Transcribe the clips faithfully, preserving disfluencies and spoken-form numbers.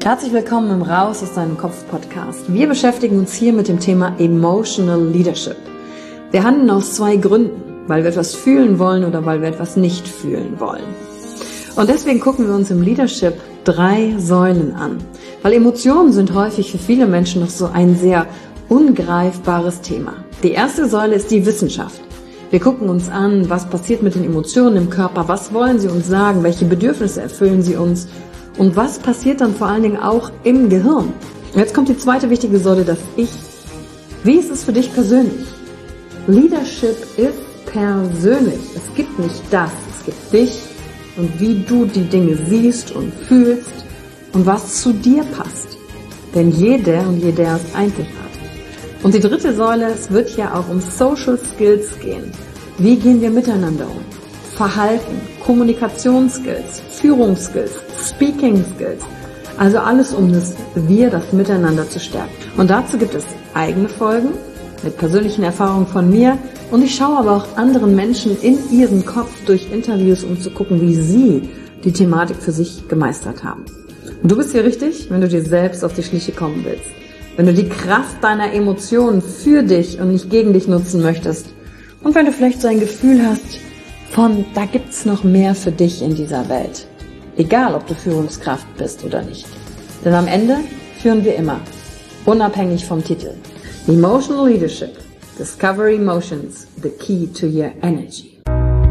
Herzlich willkommen im Raus aus deinem Kopf Podcast. Wir beschäftigen uns hier mit dem Thema Emotional Leadership. Wir handeln aus zwei Gründen, weil wir etwas fühlen wollen oder weil wir etwas nicht fühlen wollen. Und deswegen gucken wir uns im Leadership drei Säulen an, weil Emotionen sind häufig für viele Menschen noch so ein sehr ungreifbares Thema. Die erste Säule ist die Wissenschaft. Wir gucken uns an, was passiert mit den Emotionen im Körper, was wollen sie uns sagen, welche Bedürfnisse erfüllen sie uns und was passiert dann vor allen Dingen auch im Gehirn. Und jetzt kommt die zweite wichtige Säule, das Ich. Wie ist es für dich persönlich? Leadership ist persönlich. Es gibt nicht das, es gibt dich und wie du die Dinge siehst und fühlst und was zu dir passt. Denn jeder und jeder ist einzigartig. Und die dritte Säule, es wird ja auch um Social Skills gehen. Wie gehen wir miteinander um? Verhalten, Kommunikationsskills, Führungsskills, Speaking Skills. Also alles, um das Wir, das Miteinander zu stärken. Und dazu gibt es eigene Folgen mit persönlichen Erfahrungen von mir. Und ich schaue aber auch anderen Menschen in ihren Kopf durch Interviews, um zu gucken, wie sie die Thematik für sich gemeistert haben. Und du bist hier richtig, wenn du dir selbst auf die Schliche kommen willst. Wenn du die Kraft deiner Emotionen für dich und nicht gegen dich nutzen möchtest. Und wenn du vielleicht so ein Gefühl hast von, da gibt's noch mehr für dich in dieser Welt. Egal, ob du Führungskraft bist oder nicht. Denn am Ende führen wir immer, unabhängig vom Titel. Emotional Leadership. Discover Emotions, the key to your energy.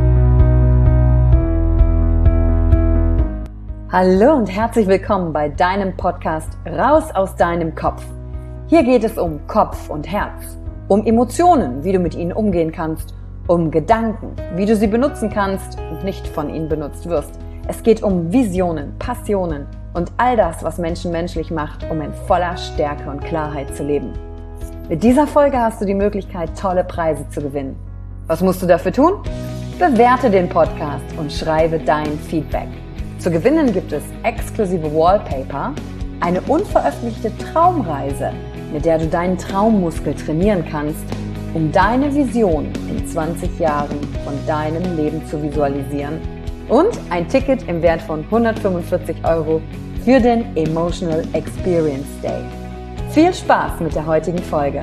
Hallo und herzlich willkommen bei deinem Podcast Raus aus deinem Kopf. Hier geht es um Kopf und Herz, um Emotionen, wie du mit ihnen umgehen kannst, um Gedanken, wie du sie benutzen kannst und nicht von ihnen benutzt wirst. Es geht um Visionen, Passionen und all das, was Menschen menschlich macht, um in voller Stärke und Klarheit zu leben. Mit dieser Folge hast du die Möglichkeit, tolle Preise zu gewinnen. Was musst du dafür tun? Bewerte den Podcast und schreibe dein Feedback. Zu gewinnen gibt es exklusive Wallpaper, eine unveröffentlichte Traumreise, mit der du deinen Traummuskel trainieren kannst, um deine Vision in zwanzig Jahren von deinem Leben zu visualisieren und ein Ticket im Wert von hundertfünfundvierzig Euro für den Emotional Experience Day. Viel Spaß mit der heutigen Folge.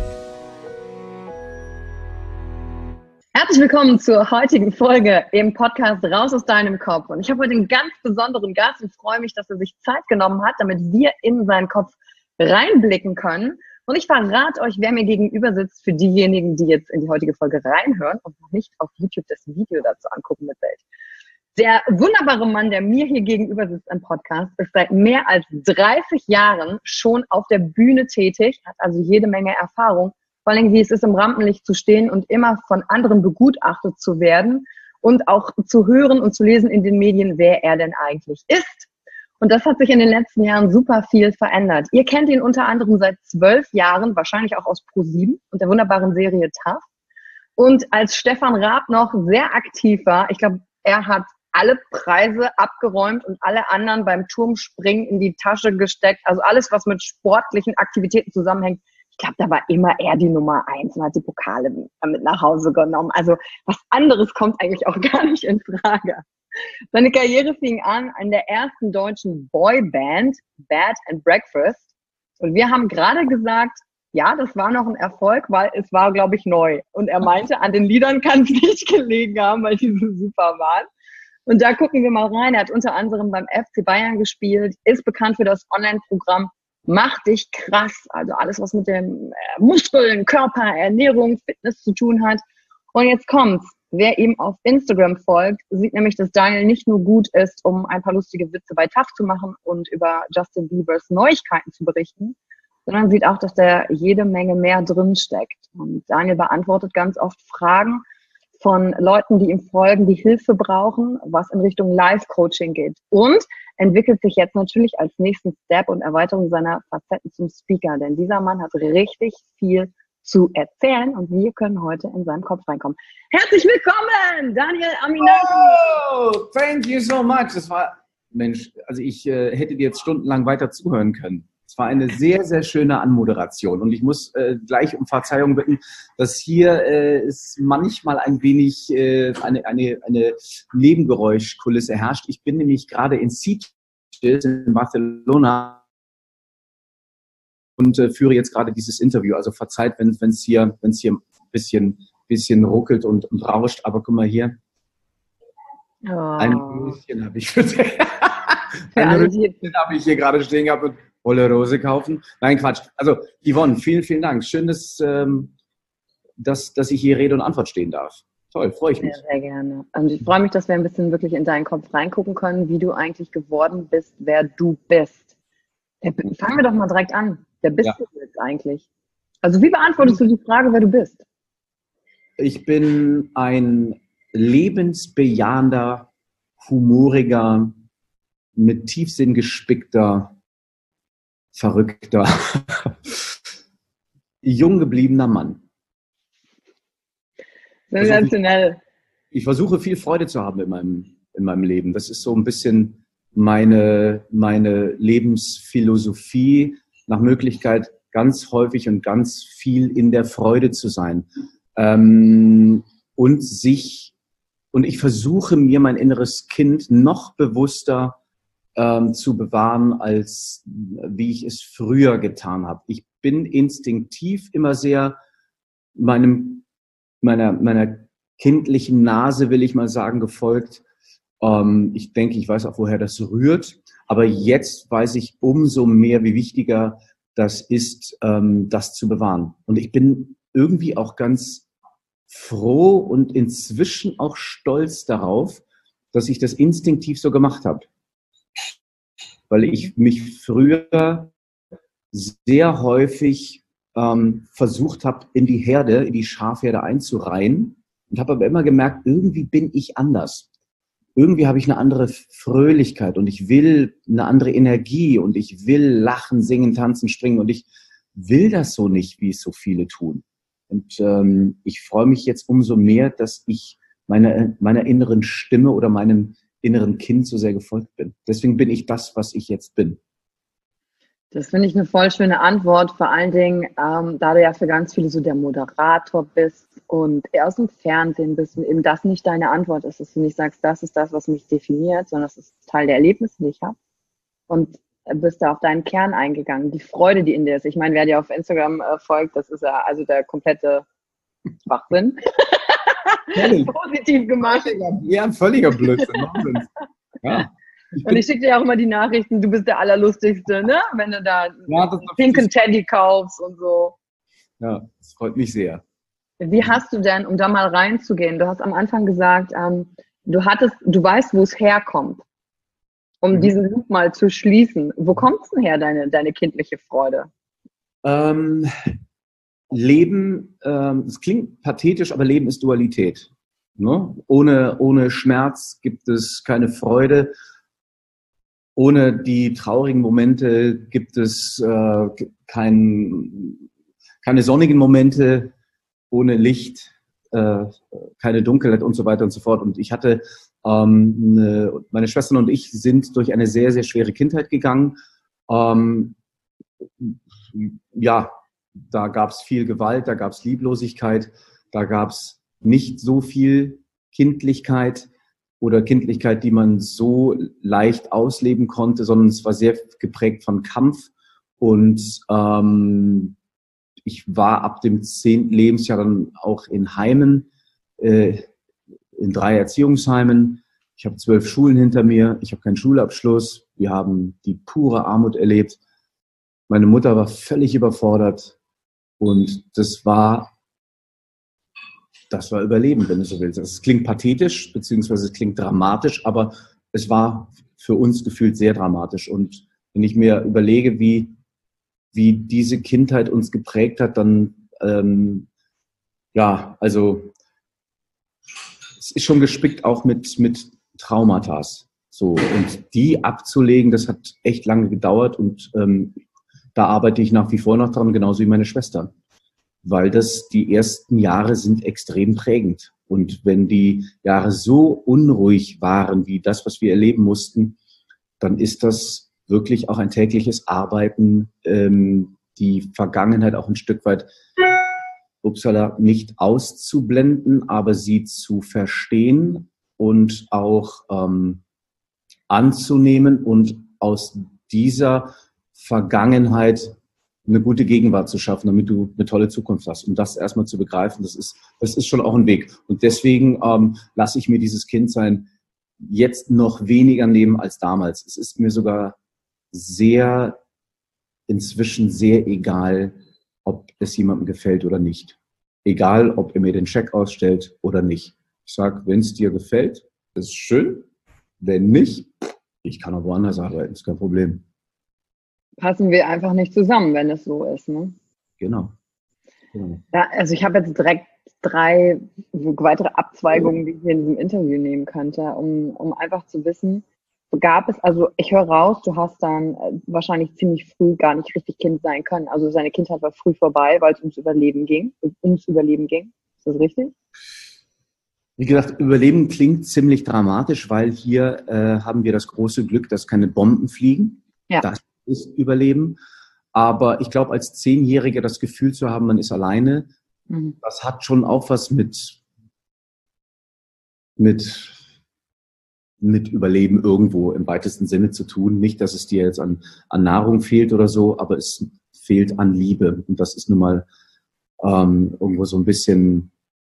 Herzlich willkommen zur heutigen Folge im Podcast Raus aus deinem Kopf. Und ich habe heute einen ganz besonderen Gast und freue mich, dass er sich Zeit genommen hat, damit wir in seinen Kopf reinblicken können. Und ich verrate euch, wer mir gegenüber sitzt, für diejenigen, die jetzt in die heutige Folge reinhören und noch nicht auf YouTube das Video dazu angucken mit Bild. Der wunderbare Mann, der mir hier gegenüber sitzt im Podcast, ist seit mehr als dreißig Jahren schon auf der Bühne tätig, hat also jede Menge Erfahrung, vor allem wie es ist, im Rampenlicht zu stehen und immer von anderen begutachtet zu werden und auch zu hören und zu lesen in den Medien, wer er denn eigentlich ist. Und das hat sich in den letzten Jahren super viel verändert. Ihr kennt ihn unter anderem seit zwölf Jahren, wahrscheinlich auch aus ProSieben und der wunderbaren Serie Tough. Und als Stefan Raab noch sehr aktiv war, ich glaube, er hat alle Preise abgeräumt und alle anderen beim Turmspringen in die Tasche gesteckt. Also alles, was mit sportlichen Aktivitäten zusammenhängt. Ich glaube, da war immer er die Nummer eins und hat die Pokale mit nach Hause genommen. Also was anderes kommt eigentlich auch gar nicht in Frage. Seine Karriere fing an an der ersten deutschen Boyband, Bed and Breakfast. Und wir haben gerade gesagt, ja, das war noch ein Erfolg, weil es war, glaube ich, neu. Und er meinte, an den Liedern kann es nicht gelegen haben, weil die so super waren. Und da gucken wir mal rein. Er hat unter anderem beim F C Bayern gespielt, ist bekannt für das Online-Programm Mach dich krass. Also alles, was mit dem äh, Muskeln, Körper, Ernährung, Fitness zu tun hat. Und jetzt kommt's. Wer ihm auf Instagram folgt, sieht nämlich, dass Daniel nicht nur gut ist, um ein paar lustige Witze bei Tough zu machen und über Justin Biebers Neuigkeiten zu berichten, sondern sieht auch, dass da jede Menge mehr drinsteckt. Und Daniel beantwortet ganz oft Fragen von Leuten, die ihm folgen, die Hilfe brauchen, was in Richtung Life-Coaching geht. Und entwickelt sich jetzt natürlich als nächsten Step und Erweiterung seiner Facetten zum Speaker. Denn dieser Mann hat richtig viel zu erzählen und wir können heute in seinen Kopf reinkommen. Herzlich willkommen, Daniel Aminati. Oh, thank you so much. Das war, Mensch, also ich äh, hätte dir jetzt stundenlang weiter zuhören können. Es war eine sehr, sehr schöne Anmoderation und ich muss äh, gleich um Verzeihung bitten, dass hier äh, es manchmal ein wenig äh, eine, eine, eine Nebengeräuschkulisse herrscht. Ich bin nämlich gerade in Sitges in Barcelona und äh, führe jetzt gerade dieses Interview. Also verzeiht, wenn es hier, wenn's hier ein bisschen, bisschen ruckelt und, und rauscht. Aber guck mal hier. Oh. Ein Röschen habe ich für Ein Röschen habe ich hier gerade stehen gehabt und Olle Rose kaufen. Nein, Quatsch. Also Yvonne, vielen, vielen Dank. Schön, dass, ähm, dass, dass ich hier Rede und Antwort stehen darf. Toll, freue ich mich. Sehr, sehr gerne. Und ich freue mich, dass wir ein bisschen wirklich in deinen Kopf reingucken können, wie du eigentlich geworden bist, wer du bist. Fangen wir doch mal direkt an. Wer bist ja. du jetzt eigentlich? Also wie beantwortest du die Frage, wer du bist? Ich bin ein lebensbejahender, humoriger, mit Tiefsinn gespickter, verrückter, jung gebliebener Mann. Sensationell. Ich, ich versuche viel Freude zu haben in meinem, in meinem Leben. Das ist so ein bisschen meine, meine Lebensphilosophie, nach Möglichkeit ganz häufig und ganz viel in der Freude zu sein. Ähm, und sich, und ich versuche mir mein inneres Kind noch bewusster ähm, zu bewahren, als wie ich es früher getan habe. Ich bin instinktiv immer sehr meinem, meiner, meiner kindlichen Nase, will ich mal sagen, gefolgt. Ähm, ich denke, ich weiß auch, woher das rührt. Aber jetzt weiß ich umso mehr, wie wichtiger das ist, ähm, das zu bewahren. Und ich bin irgendwie auch ganz froh und inzwischen auch stolz darauf, dass ich das instinktiv so gemacht habe. Weil ich mich früher sehr häufig ähm, versucht habe, in die Herde, in die Schafherde einzureihen und habe aber immer gemerkt, irgendwie bin ich anders. Irgendwie habe ich eine andere Fröhlichkeit und ich will eine andere Energie und ich will lachen, singen, tanzen, springen und ich will das so nicht, wie es so viele tun. Und ähm, ich freue mich jetzt umso mehr, dass ich meine, meiner inneren Stimme oder meinem inneren Kind so sehr gefolgt bin. Deswegen bin ich das, was ich jetzt bin. Das finde ich eine voll schöne Antwort, vor allen Dingen, ähm, da du ja für ganz viele so der Moderator bist und eher aus dem Fernsehen bist und eben das nicht deine Antwort ist, dass du nicht sagst, das ist das, was mich definiert, sondern das ist Teil der Erlebnisse, die ich habe. Und bist da auf deinen Kern eingegangen, die Freude, die in dir ist. Ich meine, wer dir auf Instagram äh, folgt, das ist ja also der komplette Schwachsinn. Positiv gemacht. Ja, ein völliger Blödsinn. Ja. Ich und ich schicke dir auch immer die Nachrichten, du bist der Allerlustigste, ne? Wenn du da ja, einen pinken Teddy kaufst und so. Ja, das freut mich sehr. Wie hast du denn, um da mal reinzugehen, du hast am Anfang gesagt, ähm, du hattest, du weißt, wo es herkommt, um mhm. diesen Loop mal zu schließen. Wo kommt es denn her, deine, deine kindliche Freude? Ähm, Leben, ähm, es klingt pathetisch, aber Leben ist Dualität. Ne? Ohne, ohne Schmerz gibt es keine Freude. Ohne die traurigen Momente gibt es äh, kein, keine sonnigen Momente, ohne Licht, äh, keine Dunkelheit und so weiter und so fort. Und ich hatte, ähm, eine, meine Schwestern und ich sind durch eine sehr, sehr schwere Kindheit gegangen. Ähm, ja, da gab es viel Gewalt, da gab es Lieblosigkeit, da gab es nicht so viel Kindlichkeit oder Kindlichkeit, die man so leicht ausleben konnte, sondern es war sehr geprägt von Kampf. Und ähm, ich war ab dem zehnten Lebensjahr dann auch in Heimen, äh, in drei Erziehungsheimen. Ich habe zwölf Schulen hinter mir, ich habe keinen Schulabschluss. Wir haben die pure Armut erlebt. Meine Mutter war völlig überfordert und das war Das war Überleben, wenn du so willst. Es klingt pathetisch, beziehungsweise es klingt dramatisch, aber es war für uns gefühlt sehr dramatisch. Und wenn ich mir überlege, wie, wie diese Kindheit uns geprägt hat, dann, ähm, ja, also, es ist schon gespickt auch mit, mit Traumata. So, und die abzulegen, das hat echt lange gedauert und ähm, da arbeite ich nach wie vor noch dran, genauso wie meine Schwester. Weil das die ersten Jahre sind extrem prägend. Und wenn die Jahre so unruhig waren, wie das, was wir erleben mussten, dann ist das wirklich auch ein tägliches Arbeiten, ähm, die Vergangenheit auch ein Stück weit, upsala, nicht auszublenden, aber sie zu verstehen und auch ähm, anzunehmen und aus dieser Vergangenheit eine gute Gegenwart zu schaffen, damit du eine tolle Zukunft hast. Und das erstmal zu begreifen, das ist, das ist schon auch ein Weg. Und deswegen ähm, lasse ich mir dieses Kindsein jetzt noch weniger nehmen als damals. Es ist mir sogar sehr, inzwischen sehr egal, ob es jemandem gefällt oder nicht. Egal, ob er mir den Scheck ausstellt oder nicht. Ich sage, wenn es dir gefällt, ist schön. Wenn nicht, ich kann auch woanders arbeiten, ist kein Problem. Passen wir einfach nicht zusammen, wenn es so ist, ne? Genau. genau. Ja, also ich habe jetzt direkt drei weitere Abzweigungen, die ich hier in diesem Interview nehmen könnte, um, um einfach zu wissen, gab es, also ich höre raus, du hast dann wahrscheinlich ziemlich früh gar nicht richtig Kind sein können. Also seine Kindheit war früh vorbei, weil es ums Überleben ging, ums Überleben ging. Ist das richtig? Wie gesagt, Überleben klingt ziemlich dramatisch, weil hier äh, haben wir das große Glück, dass keine Bomben fliegen. Ja. Das ist Überleben. Aber ich glaube, als Zehnjähriger das Gefühl zu haben, man ist alleine, mhm. das hat schon auch was mit, mit, mit Überleben irgendwo im weitesten Sinne zu tun. Nicht, dass es dir jetzt an, an Nahrung fehlt oder so, aber es fehlt an Liebe. Und das ist nun mal ähm, irgendwo so ein bisschen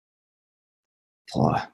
boah,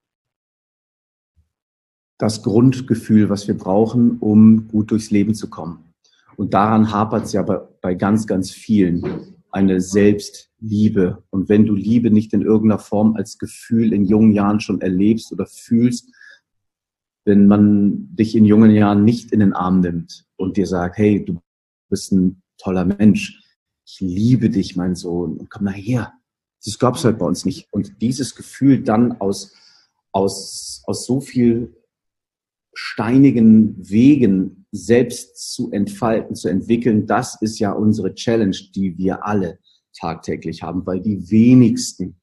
das Grundgefühl, was wir brauchen, um gut durchs Leben zu kommen. Und daran hapert es ja bei, bei ganz, ganz vielen. Eine Selbstliebe. Und wenn du Liebe nicht in irgendeiner Form als Gefühl in jungen Jahren schon erlebst oder fühlst, wenn man dich in jungen Jahren nicht in den Arm nimmt und dir sagt, hey, du bist ein toller Mensch, ich liebe dich, mein Sohn, und komm mal her. Das gab es halt bei uns nicht. Und dieses Gefühl dann aus, aus, aus so viel steinigen Wegen selbst zu entfalten, zu entwickeln, das ist ja unsere Challenge, die wir alle tagtäglich haben, weil die wenigsten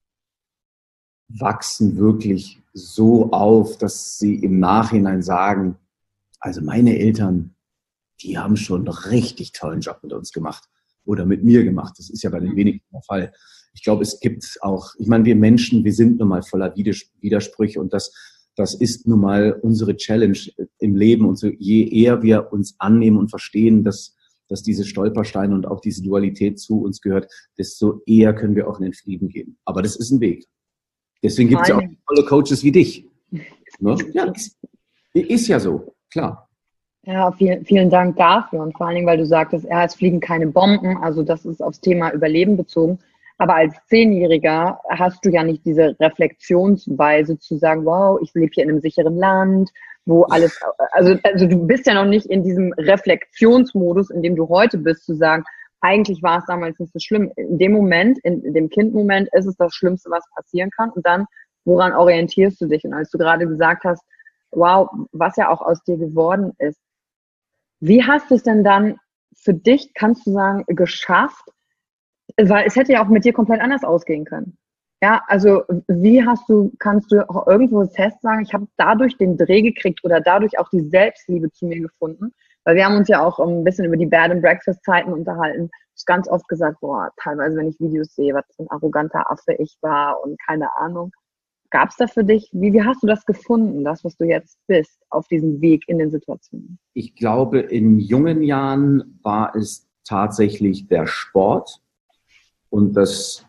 wachsen wirklich so auf, dass sie im Nachhinein sagen, also meine Eltern, die haben schon einen richtig tollen Job mit uns gemacht oder mit mir gemacht. Das ist ja bei den wenigsten der Fall. Ich glaube, es gibt auch, ich meine, wir Menschen, wir sind nun mal voller Widersprüche und das, das ist nun mal unsere Challenge im Leben. Und so, je eher wir uns annehmen und verstehen, dass, dass diese Stolpersteine und auch diese Dualität zu uns gehört, desto eher können wir auch in den Frieden gehen. Aber das ist ein Weg. Deswegen gibt es ja auch tolle Coaches wie dich. Ne? Ja, ist, ist ja so, klar. Ja, vielen, vielen Dank dafür und vor allen Dingen, weil du sagtest, ja, es fliegen keine Bomben, also das ist aufs Thema Überleben bezogen. Aber als Zehnjähriger hast du ja nicht diese Reflexionsweise zu sagen, wow, ich lebe hier in einem sicheren Land, wo alles, also, also du bist ja noch nicht in diesem Reflexionsmodus, in dem du heute bist, zu sagen, eigentlich war es damals nicht so schlimm. In dem Moment, in, in dem Kindmoment ist es das Schlimmste, was passieren kann. Und dann, woran orientierst du dich? Und als du gerade gesagt hast, wow, was ja auch aus dir geworden ist, wie hast du es denn dann für dich, kannst du sagen, geschafft? Weil es hätte ja auch mit dir komplett anders ausgehen können. Ja, also wie hast du, kannst du auch irgendwo fest sagen, ich habe dadurch den Dreh gekriegt oder dadurch auch die Selbstliebe zu mir gefunden? Weil wir haben uns ja auch ein bisschen über die Bed and Breakfast Zeiten unterhalten. Ich habe ganz oft gesagt, boah, teilweise, wenn ich Videos sehe, was für ein arroganter Affe ich war und keine Ahnung. Gab es da für dich, wie, wie hast du das gefunden, das, was du jetzt bist, auf diesem Weg in den Situationen? Ich glaube, in jungen Jahren war es tatsächlich der Sport und das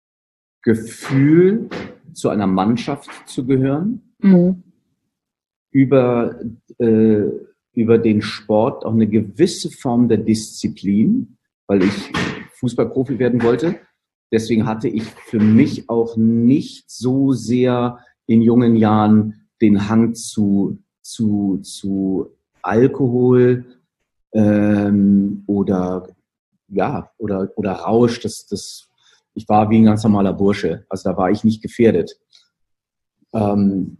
Gefühl, zu einer Mannschaft zu gehören, mhm. über, äh, über den Sport auch eine gewisse Form der Disziplin, weil ich Fußballprofi werden wollte. Deswegen hatte ich für mich auch nicht so sehr in jungen Jahren den Hang zu, zu, zu Alkohol ähm, oder, ja, oder, oder Rausch. Das, das, ich war wie ein ganz normaler Bursche. Also da war ich nicht gefährdet. Ähm,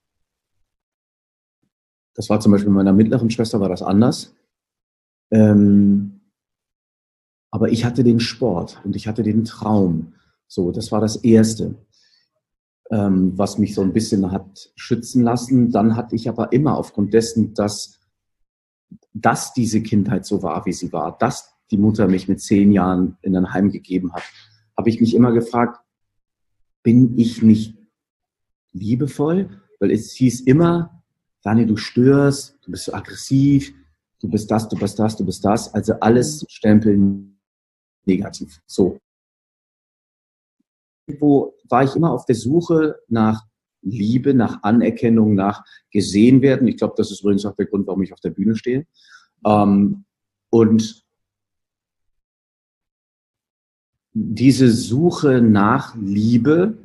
das war zum Beispiel mit meiner mittleren Schwester war das anders. Ähm, Aber ich hatte den Sport und ich hatte den Traum. So, das war das Erste, ähm, was mich so ein bisschen hat schützen lassen. Dann hatte ich aber immer aufgrund dessen, dass, dass diese Kindheit so war, wie sie war, dass die Mutter mich mit zehn Jahren in ein Heim gegeben hat, habe ich mich immer gefragt, bin ich nicht liebevoll? Weil es hieß immer, Daniel, du störst, du bist so aggressiv, du bist das, du bist das, du bist das. Also alles stempeln negativ. So. Wo war ich immer auf der Suche nach Liebe, nach Anerkennung, nach gesehen werden. Ich glaube, das ist übrigens auch der Grund, warum ich auf der Bühne stehe. Ähm, und diese Suche nach Liebe,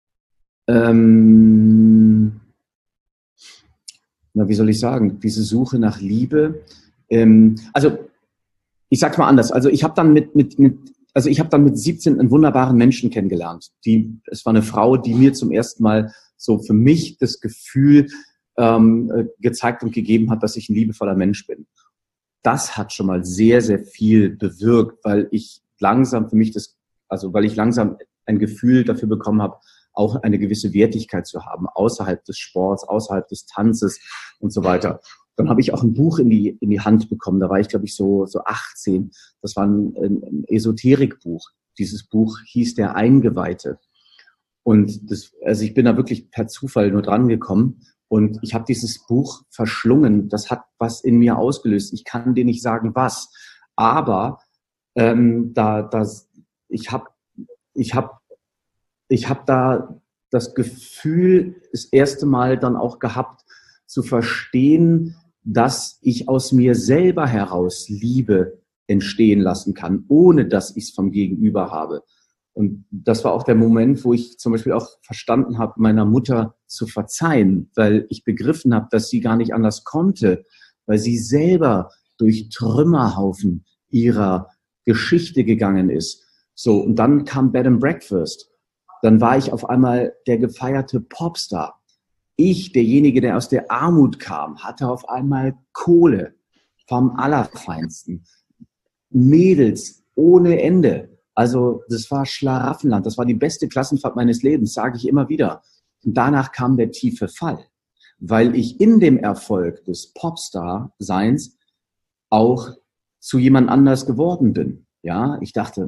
ähm, na, wie soll ich sagen, diese Suche nach Liebe, ähm, also ich sag's mal anders, also ich habe dann mit, mit, mit, also ich habe dann mit siebzehn einen wunderbaren Menschen kennengelernt. Die, es war eine Frau, die mir zum ersten Mal so für mich das Gefühl ähm, gezeigt und gegeben hat, dass ich ein liebevoller Mensch bin. Das hat schon mal sehr, sehr viel bewirkt, weil ich langsam für mich das, also weil ich langsam ein Gefühl dafür bekommen habe, auch eine gewisse Wertigkeit zu haben, außerhalb des Sports, außerhalb des Tanzes und so weiter. Dann habe ich auch ein Buch in die, in die Hand bekommen. Da war ich, glaube ich, so, so achtzehn. Das war ein, ein Esoterikbuch. Dieses Buch hieß Der Eingeweihte. Und das, also ich bin da wirklich per Zufall nur dran gekommen. Und ich habe dieses Buch verschlungen. Das hat was in mir ausgelöst. Ich kann dir nicht sagen, was. Aber ähm, da, das, ich habe ich hab, ich hab da das Gefühl, das erste Mal dann auch gehabt, zu verstehen, dass ich aus mir selber heraus Liebe entstehen lassen kann, ohne dass ich es vom Gegenüber habe. Und das war auch der Moment, wo ich zum Beispiel auch verstanden habe, meiner Mutter zu verzeihen, weil ich begriffen habe, dass sie gar nicht anders konnte, weil sie selber durch Trümmerhaufen ihrer Geschichte gegangen ist. So, und dann kam Bed and Breakfast. Dann war ich auf einmal der gefeierte Popstar. Ich, derjenige, der aus der Armut kam, hatte auf einmal Kohle vom Allerfeinsten. Mädels ohne Ende. Also das war Schlaraffenland. Das war die beste Klassenfahrt meines Lebens, sage ich immer wieder. Und danach kam der tiefe Fall, weil ich in dem Erfolg des Popstar-Seins auch zu jemand anders geworden bin. Ja, ich dachte,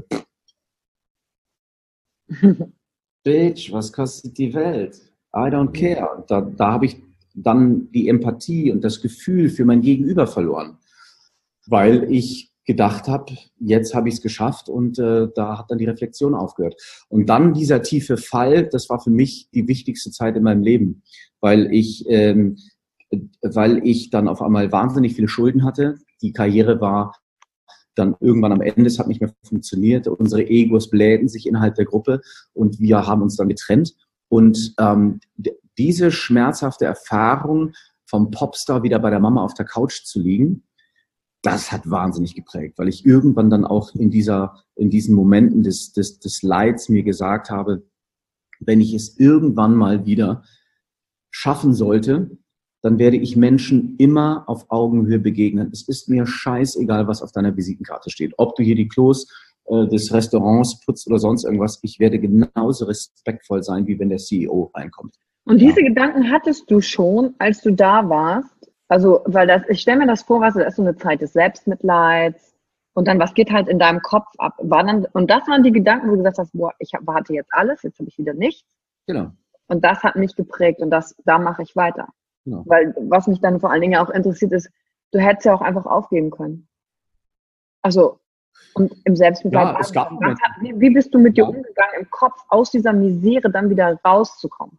Bitch, was kostet die Welt? I don't care. Da, da habe ich dann die Empathie und das Gefühl für mein Gegenüber verloren, weil ich gedacht habe, jetzt habe ich es geschafft und äh, da hat dann die Reflexion aufgehört. Und dann dieser tiefe Fall, das war für mich die wichtigste Zeit in meinem Leben, weil ich, ähm, weil ich dann auf einmal wahnsinnig viele Schulden hatte. Die Karriere war dann irgendwann am Ende, es hat nicht mehr funktioniert. Unsere Egos blähten sich innerhalb der Gruppe und wir haben uns dann getrennt. Und ähm, diese schmerzhafte Erfahrung, vom Popstar wieder bei der Mama auf der Couch zu liegen, das hat wahnsinnig geprägt, weil ich irgendwann dann auch in dieser, in diesen Momenten des, des, des Leids mir gesagt habe, wenn ich es irgendwann mal wieder schaffen sollte, dann werde ich Menschen immer auf Augenhöhe begegnen. Es ist mir scheißegal, was auf deiner Visitenkarte steht. Ob du hier die Klos äh, des Restaurants putzt oder sonst irgendwas, ich werde genauso respektvoll sein, wie wenn der C E O reinkommt. Und diese ja. Gedanken hattest du schon, als du da warst? Also, weil das, ich stelle mir das vor, was das ist so eine Zeit des Selbstmitleids und dann, was geht halt in deinem Kopf ab? War dann, und das waren die Gedanken, wo du gesagt hast, boah, ich hab, hatte jetzt alles, jetzt habe ich wieder nichts. Genau. Und das hat mich geprägt und das, da mache ich weiter. Genau. Weil, was mich dann vor allen Dingen auch interessiert ist, du hättest ja auch einfach aufgeben können. Also, und im Selbstmitleid. Ja, es gab was hat, wie, wie bist du mit ja. dir umgegangen, im Kopf aus dieser Misere dann wieder rauszukommen?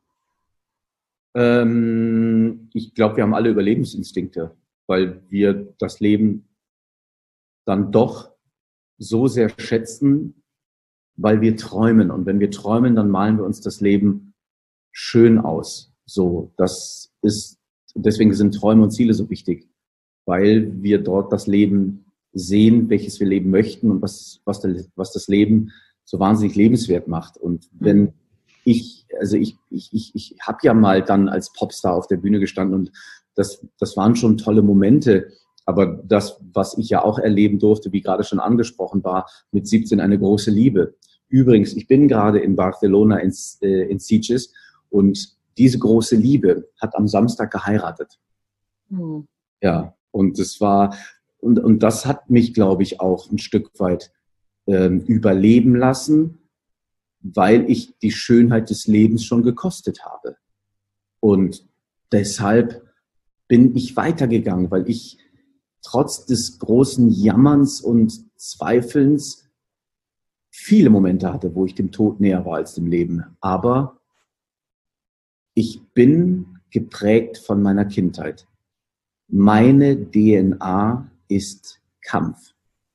Ähm, ich glaube, wir haben alle Überlebensinstinkte, weil wir das Leben dann doch so sehr schätzen, weil wir träumen. Und wenn wir träumen, dann malen wir uns das Leben schön aus. So, das ist, deswegen sind Träume und Ziele so wichtig, weil wir dort das Leben sehen, welches wir leben möchten und was, was, der, was das Leben so wahnsinnig lebenswert macht. Und wenn ich, also ich, ich, ich, ich habe ja mal dann als Popstar auf der Bühne gestanden und das, das waren schon tolle Momente. Aber das, was ich ja auch erleben durfte, wie gerade schon angesprochen war, mit siebzehn eine große Liebe. Übrigens, ich bin gerade in Barcelona in, äh, in Sitges und diese große Liebe hat am Samstag geheiratet. Mhm. Ja, und das war, und, und das hat mich, glaube ich, auch ein Stück weit ähm, überleben lassen, weil ich die Schönheit des Lebens schon gekostet habe. Und deshalb bin ich weitergegangen, weil ich trotz des großen Jammerns und Zweifelns viele Momente hatte, wo ich dem Tod näher war als dem Leben. Aber ich bin geprägt von meiner Kindheit. Meine D N A ist Kampf.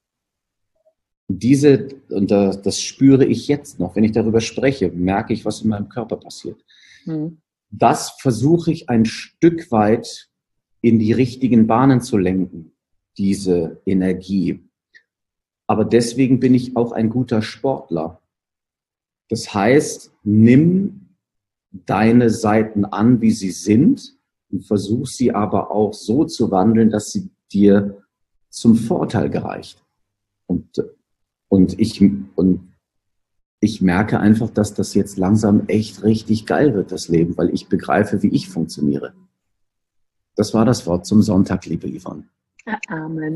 Diese, und das, das spüre ich jetzt noch, wenn ich darüber spreche, merke ich, was in meinem Körper passiert. Mhm. Das versuche ich ein Stück weit in die richtigen Bahnen zu lenken, diese Energie. Aber deswegen bin ich auch ein guter Sportler. Das heißt, nimm deine Seiten an, wie sie sind, und versuch sie aber auch so zu wandeln, dass sie dir zum Vorteil gereicht. Und, und, ich, und ich merke einfach, dass das jetzt langsam echt richtig geil wird, das Leben, weil ich begreife, wie ich funktioniere. Das war das Wort zum Sonntag, liebe Yvonne. Amen.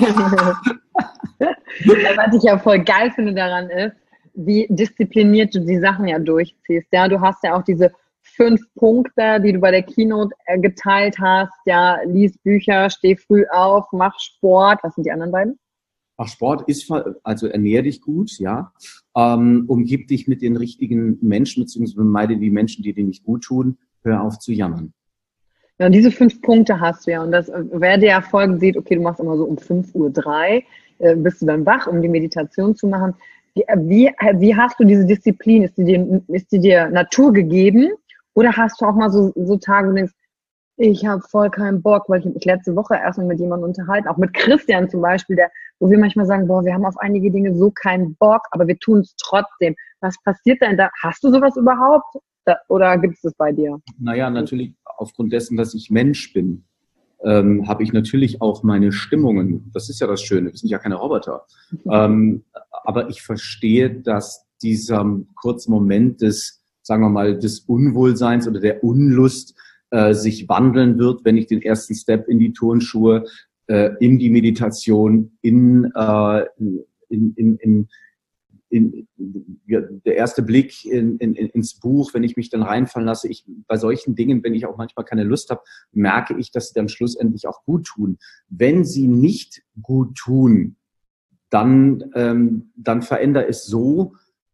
Was ich ja voll geil finde daran ist, wie diszipliniert du die Sachen ja durchziehst. Ja, du hast ja auch diese fünf Punkte, die du bei der Keynote geteilt hast. Ja, lies Bücher, steh früh auf, mach Sport. Was sind die anderen beiden? Ach, Sport ist, also ernähr dich gut, ja. Ähm, umgib dich mit den richtigen Menschen, beziehungsweise meide die Menschen, die dir nicht gut tun. Hör auf zu jammern. Ja, und diese fünf Punkte hast du ja. Und das, wer dir ja Folgen sieht, okay, du machst immer so um fünf Uhr drei, äh, bist du dann wach, um die Meditation zu machen. Wie, wie, wie hast du diese Disziplin? Ist die dir, ist die dir Natur gegeben? Oder hast du auch mal so, so Tage, wo du denkst, ich habe voll keinen Bock, weil ich mich letzte Woche erstmal mit jemandem unterhalten, auch mit Christian zum Beispiel, der, wo wir manchmal sagen, boah, wir haben auf einige Dinge so keinen Bock, aber wir tun es trotzdem. Was passiert denn da? Hast du sowas überhaupt? Da, oder gibt es das bei dir? Naja, natürlich aufgrund dessen, dass ich Mensch bin, ähm, habe ich natürlich auch meine Stimmungen. Das ist ja das Schöne, wir sind ja keine Roboter. ähm, aber ich verstehe, dass dieser kurze Moment des, sagen wir mal, des Unwohlseins oder der Unlust äh, sich wandeln wird, wenn ich den ersten Step in die Turnschuhe, äh, in die Meditation, in, äh, in, in, in In, ja, der erste Blick in, in, ins Buch, wenn ich mich dann reinfallen lasse, ich, bei solchen Dingen, wenn ich auch manchmal keine Lust habe, merke ich, dass sie dann schlussendlich auch gut tun. Wenn sie nicht gut tun, dann, ähm, dann verändere es so,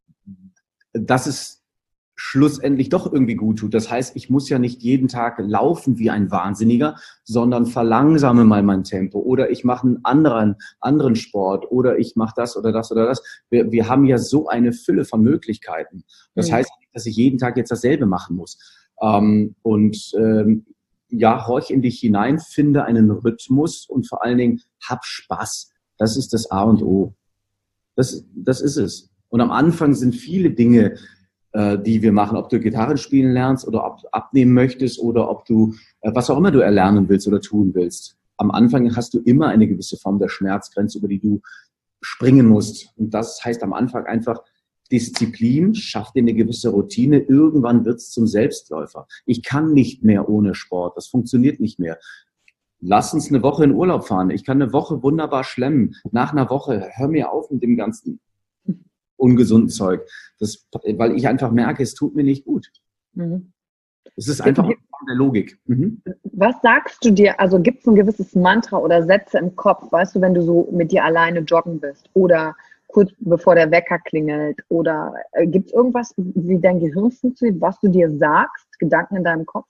dass es schlussendlich doch irgendwie gut tut. Das heißt, ich muss ja nicht jeden Tag laufen wie ein Wahnsinniger, sondern verlangsame mal mein Tempo oder ich mache einen anderen, anderen Sport oder ich mache das oder das oder das. Wir, wir haben ja so eine Fülle von Möglichkeiten. Das mhm. heißt nicht, dass ich jeden Tag jetzt dasselbe machen muss. Ähm, und ähm, ja, horch in dich hinein, finde einen Rhythmus und vor allen Dingen hab Spaß. Das ist das A und O. Das, das ist es. Und am Anfang sind viele Dinge, die wir machen, ob du Gitarre spielen lernst oder ob du abnehmen möchtest oder ob du, was auch immer du erlernen willst oder tun willst. Am Anfang hast du immer eine gewisse Form der Schmerzgrenze, über die du springen musst. Und das heißt am Anfang einfach Disziplin, schaff dir eine gewisse Routine. Irgendwann wird es zum Selbstläufer. Ich kann nicht mehr ohne Sport. Das funktioniert nicht mehr. Lass uns eine Woche in Urlaub fahren. Ich kann eine Woche wunderbar schlemmen. Nach einer Woche, hör mir auf mit dem ganzen ungesunden Zeug. Das, weil ich einfach merke, es tut mir nicht gut. Mhm. Es ist einfach eine Form der Logik. Mhm. Was sagst du dir, also gibt es ein gewisses Mantra oder Sätze im Kopf, weißt du, wenn du so mit dir alleine joggen bist oder kurz bevor der Wecker klingelt oder äh, gibt es irgendwas, wie dein Gehirn funktioniert, was du dir sagst, Gedanken in deinem Kopf?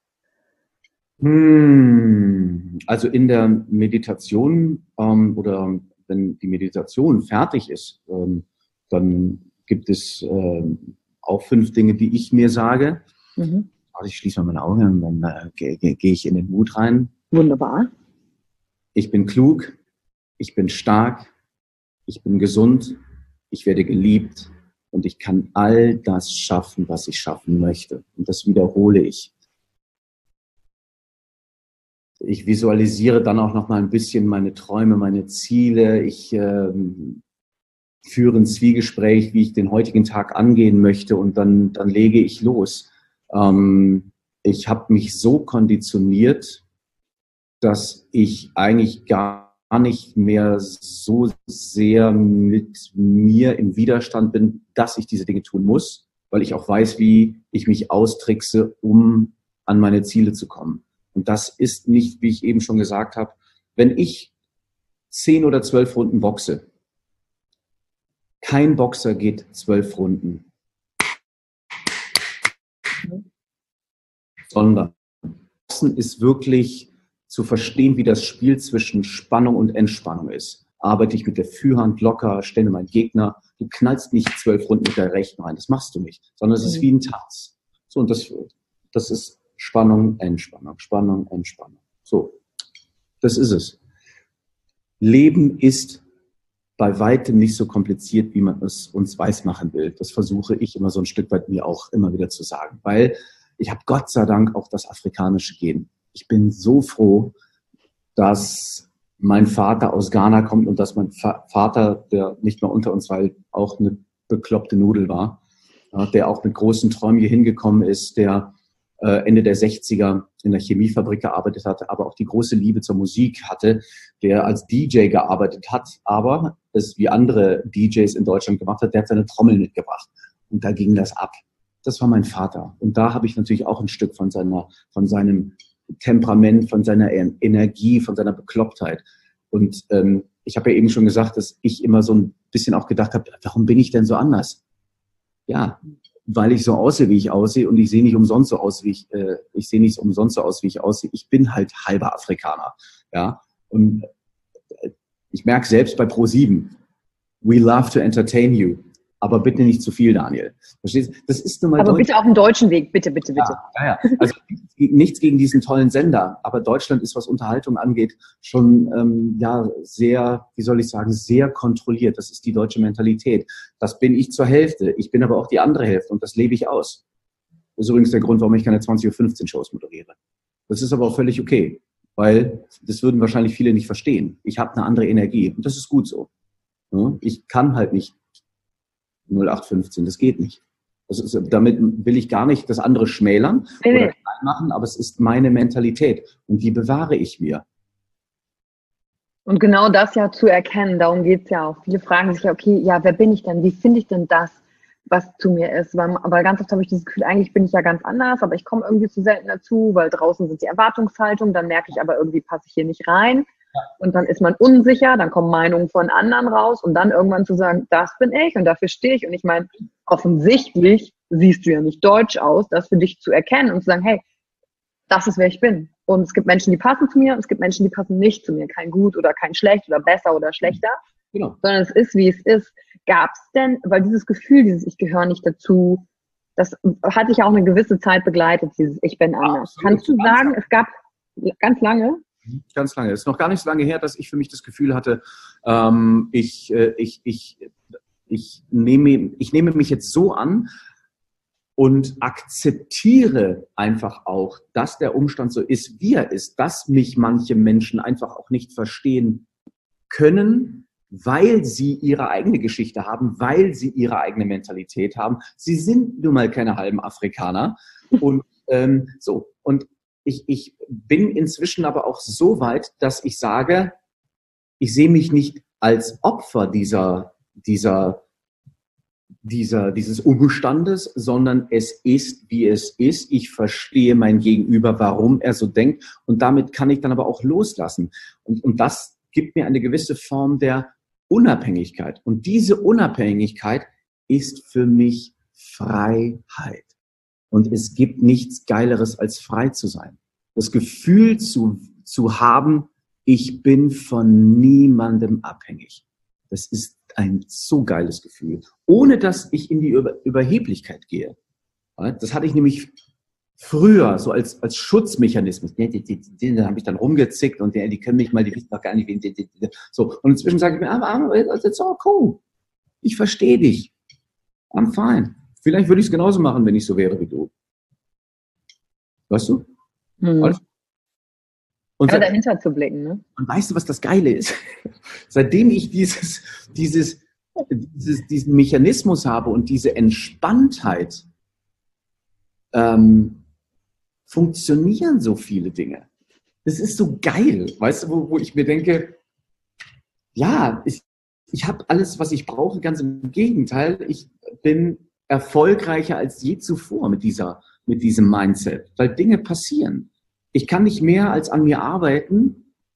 Hm. Also in der Meditation ähm, oder wenn die Meditation fertig ist, ähm, dann gibt es äh, auch fünf Dinge, die ich mir sage. Mhm. Also ich schließe mal meine Augen und dann äh, gehe geh ich in den Mut rein. Wunderbar. Ich bin klug, ich bin stark, ich bin gesund, ich werde geliebt und ich kann all das schaffen, was ich schaffen möchte. Und das wiederhole ich. Ich visualisiere dann auch noch mal ein bisschen meine Träume, meine Ziele. Ich ähm, führe ein Zwiegespräch, wie ich den heutigen Tag angehen möchte und dann, dann lege ich los. Ähm, ich habe mich so konditioniert, dass ich eigentlich gar nicht mehr so sehr mit mir im Widerstand bin, dass ich diese Dinge tun muss, weil ich auch weiß, wie ich mich austrickse, um an meine Ziele zu kommen. Und das ist nicht, wie ich eben schon gesagt habe, wenn ich zehn oder zwölf Runden boxe, kein Boxer geht zwölf Runden, sondern Boxen ist wirklich zu verstehen, wie das Spiel zwischen Spannung und Entspannung ist. Arbeite ich mit der Führhand locker, stelle meinen Gegner, du knallst nicht zwölf Runden mit der Rechten rein, das machst du nicht, sondern es ist wie ein Tanz. So, und das, das ist Spannung, Entspannung, Spannung, Entspannung. So, das ist es. Leben ist bei weitem nicht so kompliziert, wie man es uns weismachen will. Das versuche ich immer so ein Stück weit mir auch immer wieder zu sagen, weil ich habe Gott sei Dank auch das afrikanische Gen. Ich bin so froh, dass mein Vater aus Ghana kommt und dass mein Va- Vater, der nicht mehr unter uns war, auch eine bekloppte Nudel war, ja, der auch mit großen Träumen hier hingekommen ist, der äh, Ende der sechziger in der Chemiefabrik gearbeitet hatte, aber auch die große Liebe zur Musik hatte, der als D J gearbeitet hat, aber es wie andere D Js in Deutschland gemacht hat, der hat seine Trommel mitgebracht und da ging das ab. Das war mein Vater und da habe ich natürlich auch ein Stück von seiner, von seinem Temperament, von seiner Energie, von seiner Beklopptheit. Und ähm, ich habe ja eben schon gesagt, dass ich immer so ein bisschen auch gedacht habe, warum bin ich denn so anders? Ja, weil ich so aussehe, wie ich aussehe und ich sehe nicht umsonst so aus, wie ich, äh, ich sehe nicht umsonst so aus, wie ich aussehe. Ich bin halt halber Afrikaner, ja. Und äh, ich merke selbst bei ProSieben, we love to entertain you. Aber bitte nicht zu viel, Daniel. Verstehst du? Das ist nun mal Aber Deutsch- bitte auf dem deutschen Weg, bitte, bitte, bitte. Ja, ja, ja. Also nichts gegen diesen tollen Sender, aber Deutschland ist, was Unterhaltung angeht, schon ähm, ja sehr, wie soll ich sagen, sehr kontrolliert. Das ist die deutsche Mentalität. Das bin ich zur Hälfte. Ich bin aber auch die andere Hälfte und das lebe ich aus. Das ist übrigens der Grund, warum ich keine zwanzig Uhr fünfzehn Shows moderiere. Das ist aber auch völlig okay, weil das würden wahrscheinlich viele nicht verstehen. Ich habe eine andere Energie und das ist gut so. Ja, ich kann halt nicht null acht fünfzehn, das geht nicht. Das ist, damit will ich gar nicht das andere schmälern Nee, oder nee. klein machen, aber es ist meine Mentalität und die bewahre ich mir. Und genau das ja zu erkennen, darum geht's ja auch. Viele fragen sich ja, okay, ja, wer bin ich denn? Wie finde ich denn das, was zu mir ist? Weil, aber ganz oft habe ich dieses Gefühl, eigentlich bin ich ja ganz anders, aber ich komme irgendwie zu selten dazu, weil draußen sind die Erwartungshaltungen, dann merke ich aber, irgendwie passe ich hier nicht rein. Und dann ist man unsicher, dann kommen Meinungen von anderen raus und dann irgendwann zu sagen, das bin ich und dafür stehe ich. Und ich meine, offensichtlich siehst du ja nicht deutsch aus, das für dich zu erkennen und zu sagen, hey, das ist, wer ich bin. Und es gibt Menschen, die passen zu mir und es gibt Menschen, die passen nicht zu mir. Kein gut oder kein schlecht oder besser oder schlechter, Genau. sondern es ist, wie es ist. Gab es denn, weil dieses Gefühl, dieses Ich gehöre nicht dazu, das hat dich ja auch eine gewisse Zeit begleitet, dieses Ich bin anders. Absolut. Kannst du sagen, es gab ganz lange, Ganz lange. Es ist noch gar nicht so lange her, dass ich für mich das Gefühl hatte, ähm, ich, äh, ich, ich, ich, nehme, ich nehme mich jetzt so an und akzeptiere einfach auch, dass der Umstand so ist, wie er ist, dass mich manche Menschen einfach auch nicht verstehen können, weil sie ihre eigene Geschichte haben, weil sie ihre eigene Mentalität haben. Sie sind nun mal keine halben Afrikaner. Und ähm, so. Und Ich, ich bin inzwischen aber auch so weit, dass ich sage, ich sehe mich nicht als Opfer dieser, dieser, dieser, dieses Umstandes, sondern es ist, wie es ist. Ich verstehe mein Gegenüber, warum er so denkt und damit kann ich dann aber auch loslassen. Und, und das gibt mir eine gewisse Form der Unabhängigkeit. Und diese Unabhängigkeit ist für mich Freiheit. Und es gibt nichts Geileres, als frei zu sein. Das Gefühl zu, zu haben, ich bin von niemandem abhängig. Das ist ein so geiles Gefühl. Ohne dass ich in die Über Überheblichkeit gehe. Das hatte ich nämlich früher so als, als Schutzmechanismus. Da habe ich dann rumgezickt und die, die können mich mal, die wissen doch gar nicht, wen. So. Und inzwischen sage ich mir, aber it's all cool. Ich verstehe dich. I'm fine. Vielleicht würde ich es genauso machen, wenn ich so wäre wie du. Weißt du? hm. Und ja, seit, dahinter zu blicken, ne? und weißt du, was das Geile ist? Seitdem ich dieses, dieses, dieses, diesen Mechanismus habe und diese Entspanntheit, ähm, funktionieren so viele Dinge. Das ist so geil, weißt du, wo, wo ich mir denke, ja, ich, ich habe alles, was ich brauche, ganz im Gegenteil. Ich bin erfolgreicher als je zuvor mit dieser, mit diesem Mindset, weil Dinge passieren. Ich kann nicht mehr als an mir arbeiten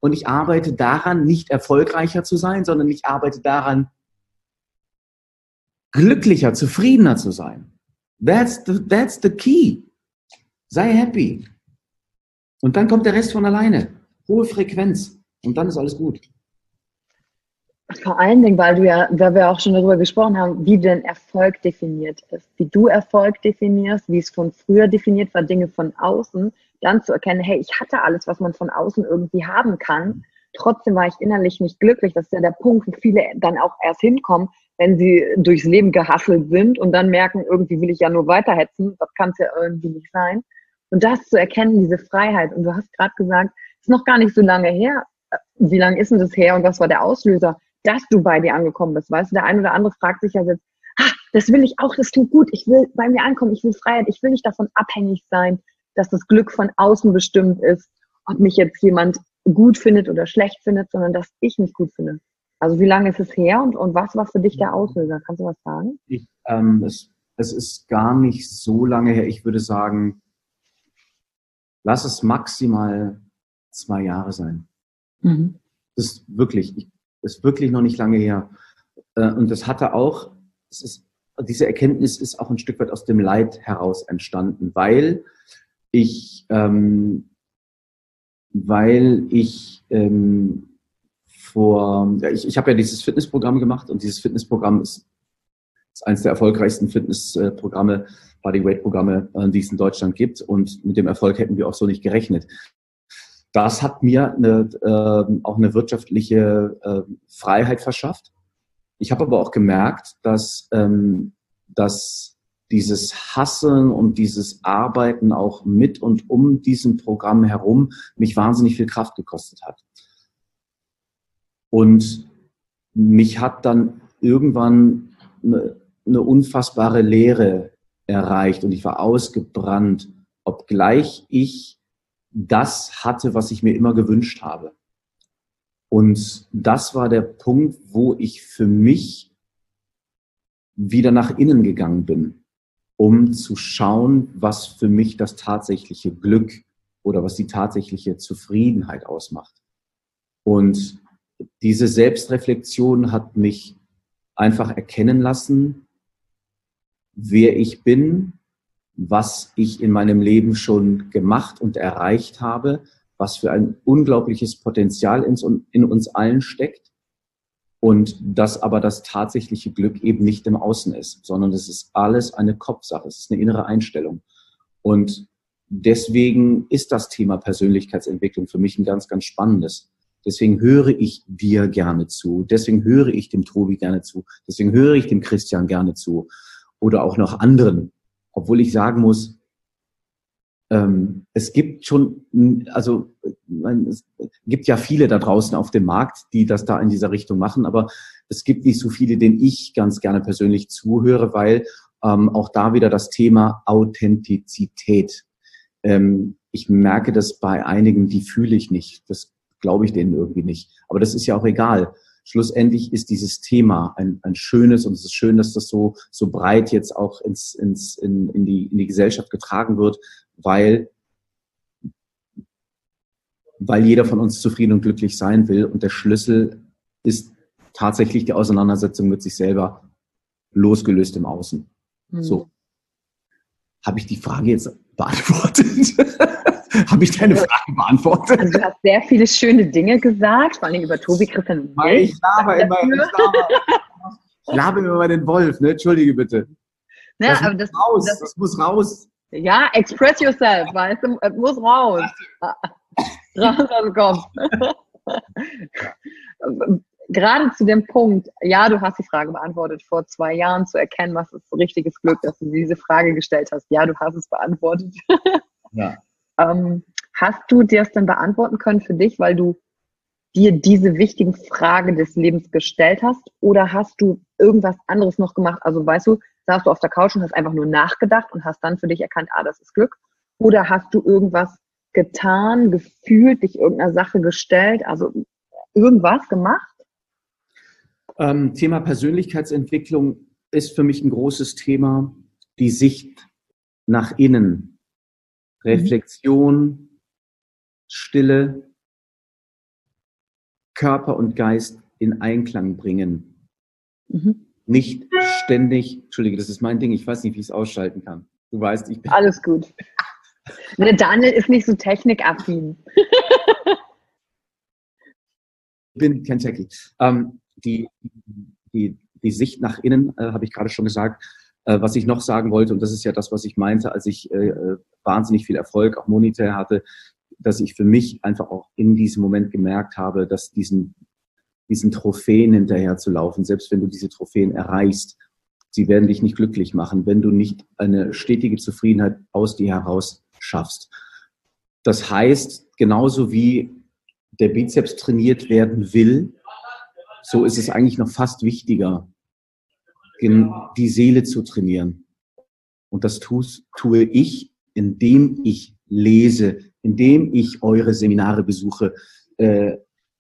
und ich arbeite daran, nicht erfolgreicher zu sein, sondern ich arbeite daran, glücklicher, zufriedener zu sein. That's the, that's the key. Sei happy. Und dann kommt der Rest von alleine. Hohe Frequenz. Und dann ist alles gut. Vor allen Dingen, weil du ja, weil wir auch schon darüber gesprochen haben, wie denn Erfolg definiert ist, wie du Erfolg definierst, wie es von früher definiert war, Dinge von außen, dann zu erkennen, hey, ich hatte alles, was man von außen irgendwie haben kann, trotzdem war ich innerlich nicht glücklich. Das ist ja der Punkt, wo viele dann auch erst hinkommen, wenn sie durchs Leben gehasselt sind und dann merken, irgendwie will ich ja nur weiterhetzen, das kann es ja irgendwie nicht sein. Und das zu erkennen, diese Freiheit, und du hast gerade gesagt, es ist noch gar nicht so lange her, wie lange ist denn das her und was war der Auslöser, dass du bei dir angekommen bist, weißt du, der eine oder andere fragt sich ja jetzt, ah, das will ich auch, das klingt gut, ich will bei mir ankommen, ich will Freiheit, ich will nicht davon abhängig sein, dass das Glück von außen bestimmt ist, ob mich jetzt jemand gut findet oder schlecht findet, sondern dass ich mich gut finde. Also wie lange ist es her und, und was war für dich der Auslöser? Kannst du was sagen? Ich, ähm, es, es ist gar nicht so lange her, ich würde sagen, lass es maximal zwei Jahre sein. Mhm. Das ist wirklich, ich, das ist wirklich noch nicht lange her. Und das hatte auch, es ist, diese Erkenntnis ist auch ein Stück weit aus dem Leid heraus entstanden, weil ich, ähm, weil ich ähm, vor, ja, ich, ich habe ja dieses Fitnessprogramm gemacht und dieses Fitnessprogramm ist, ist eines der erfolgreichsten Fitnessprogramme, Bodyweight-Programme, die es in Deutschland gibt, und mit dem Erfolg hätten wir auch so nicht gerechnet. Das hat mir eine, äh, auch eine wirtschaftliche äh, Freiheit verschafft. Ich habe aber auch gemerkt, dass, ähm, dass dieses Hasseln und dieses Arbeiten auch mit und um diesem Programm herum mich wahnsinnig viel Kraft gekostet hat. Und mich hat dann irgendwann eine, eine unfassbare Leere erreicht und ich war ausgebrannt, obgleich ich das hatte, was ich mir immer gewünscht habe. Und das war der Punkt, wo ich für mich wieder nach innen gegangen bin, um zu schauen, was für mich das tatsächliche Glück oder was die tatsächliche Zufriedenheit ausmacht. Und diese Selbstreflexion hat mich einfach erkennen lassen, wer ich bin, was ich in meinem Leben schon gemacht und erreicht habe, was für ein unglaubliches Potenzial in uns allen steckt und dass aber das tatsächliche Glück eben nicht im Außen ist, sondern es ist alles eine Kopfsache, es ist eine innere Einstellung. Und deswegen ist das Thema Persönlichkeitsentwicklung für mich ein ganz, ganz spannendes. Deswegen höre ich dir gerne zu, deswegen höre ich dem Tobi gerne zu, deswegen höre ich dem Christian gerne zu oder auch noch anderen. Obwohl ich sagen muss, ähm, es gibt schon, also es gibt ja viele da draußen auf dem Markt, die das da in dieser Richtung machen, aber es gibt nicht so viele, denen ich ganz gerne persönlich zuhöre, weil ähm, auch da wieder das Thema Authentizität. Ähm, ich merke das bei einigen, die fühle ich nicht. Das glaube ich denen irgendwie nicht. Aber das ist ja auch egal. Schlussendlich ist dieses Thema ein, ein schönes und es ist schön, dass das so, so breit jetzt auch ins, ins, in, in, die, in die Gesellschaft getragen wird, weil, weil jeder von uns zufrieden und glücklich sein will. Und der Schlüssel ist tatsächlich die Auseinandersetzung mit sich selber, losgelöst im Außen. Mhm. So. Habe ich die Frage jetzt beantwortet? Habe ich deine Frage beantwortet? Also du hast sehr viele schöne Dinge gesagt, vor allem über Tobi, Christian und mich. Ich laber immer, ich laber, ich laber immer mal den Wolf, ne? Entschuldige bitte. Ja, das, aber muss das, raus, das, das muss raus. Ja, express yourself, weißt du, es muss raus. Raus aus dem Kopf. Gerade zu dem Punkt, ja, du hast die Frage beantwortet, vor zwei Jahren zu erkennen, was ist richtiges Glück, dass du diese Frage gestellt hast. Ja, du hast es beantwortet. Ja. Ähm, hast du dir es denn beantworten können für dich, weil du dir diese wichtigen Fragen des Lebens gestellt hast? Oder hast du irgendwas anderes noch gemacht? Also weißt du, saßt du auf der Couch und hast einfach nur nachgedacht und hast dann für dich erkannt, ah, das ist Glück? Oder hast du irgendwas getan, gefühlt, dich irgendeiner Sache gestellt, also irgendwas gemacht? Ähm, Thema Persönlichkeitsentwicklung ist für mich ein großes Thema. Die Sicht nach innen. Reflexion, Stille, Körper und Geist in Einklang bringen. Mhm. Nicht ständig, Entschuldige, das ist mein Ding, ich weiß nicht, wie ich es ausschalten kann. Du weißt, ich bin... Alles gut. Der Daniel ist nicht so technikaffin. Ich bin kein Techie. Ähm, die, die, die Sicht nach innen, äh, habe ich gerade schon gesagt. Äh, was ich noch sagen wollte, und das ist ja das, was ich meinte, als ich äh, wahnsinnig viel Erfolg auch monetär hatte, dass ich für mich einfach auch in diesem Moment gemerkt habe, dass diesen, diesen Trophäen hinterher zu laufen, selbst wenn du diese Trophäen erreichst, sie werden dich nicht glücklich machen, wenn du nicht eine stetige Zufriedenheit aus dir heraus schaffst. Das heißt, genauso wie der Bizeps trainiert werden will, so ist es eigentlich noch fast wichtiger, die Seele zu trainieren. Und das tue ich, indem ich lese, indem ich eure Seminare besuche, äh,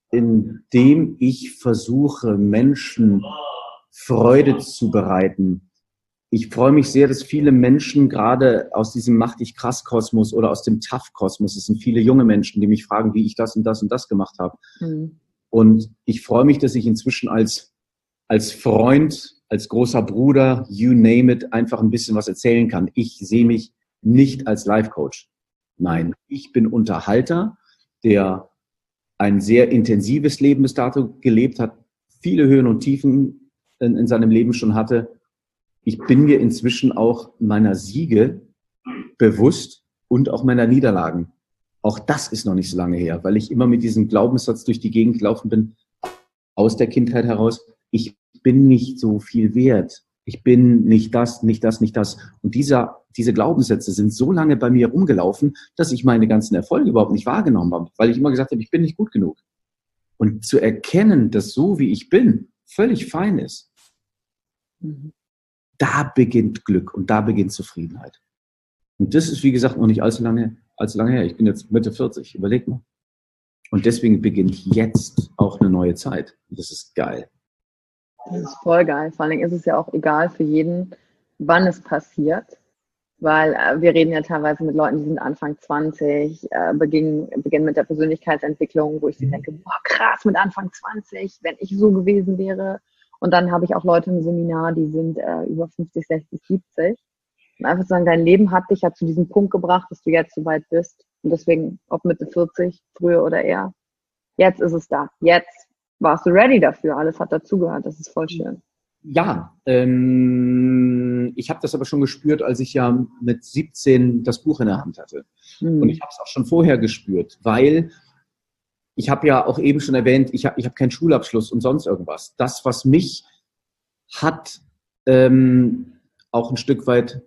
indem ich versuche, Menschen Freude zu bereiten. Ich freue mich sehr, dass viele Menschen gerade aus diesem Mach dich krass Kosmos oder aus dem Tough Kosmos, es sind viele junge Menschen, die mich fragen, wie ich das und das und das gemacht habe. Mhm. Und ich freue mich, dass ich inzwischen als, als Freund, als großer Bruder, you name it, einfach ein bisschen was erzählen kann. Ich sehe mich nicht als Life Coach. Nein, ich bin Unterhalter, der ein sehr intensives Leben bis dato gelebt hat, viele Höhen und Tiefen in, in seinem Leben schon hatte. Ich bin mir inzwischen auch meiner Siege bewusst und auch meiner Niederlagen. Auch das ist noch nicht so lange her, weil ich immer mit diesem Glaubenssatz durch die Gegend gelaufen bin, aus der Kindheit heraus, ich bin nicht so viel wert. Ich bin nicht das, nicht das, nicht das. Und dieser, diese Glaubenssätze sind so lange bei mir rumgelaufen, dass ich meine ganzen Erfolge überhaupt nicht wahrgenommen habe, weil ich immer gesagt habe, ich bin nicht gut genug. Und zu erkennen, dass so wie ich bin, völlig fein ist, mhm. Da beginnt Glück und da beginnt Zufriedenheit. Und das ist, wie gesagt, noch nicht allzu lange, allzu lange her. Ich bin jetzt Mitte vierzig, überleg mal. Und deswegen beginnt jetzt auch eine neue Zeit. Und das ist geil. Das ist voll geil. Vor allen Dingen ist es ja auch egal für jeden, wann es passiert. Weil äh, wir reden ja teilweise mit Leuten, die sind Anfang zwanzig, äh, beginnen, beginnen mit der Persönlichkeitsentwicklung, wo ich sie denke, boah, krass, mit Anfang zwanzig, wenn ich so gewesen wäre. Und dann habe ich auch Leute im Seminar, die sind äh, über fünfzig, sechzig, siebzig. Und einfach sagen, dein Leben hat dich ja zu diesem Punkt gebracht, dass du jetzt so weit bist. Und deswegen, ob Mitte vierzig, früher oder eher, jetzt ist es da. Jetzt warst du ready dafür. Alles hat dazugehört. Das ist voll schön. Ja, ähm, ich habe das aber schon gespürt, als ich ja mit siebzehn das Buch in der Hand hatte. Mhm. Und ich habe es auch schon vorher gespürt, weil ich habe ja auch eben schon erwähnt, ich habe ich hab keinen Schulabschluss und sonst irgendwas. Das, was mich hat ähm, auch ein Stück weit,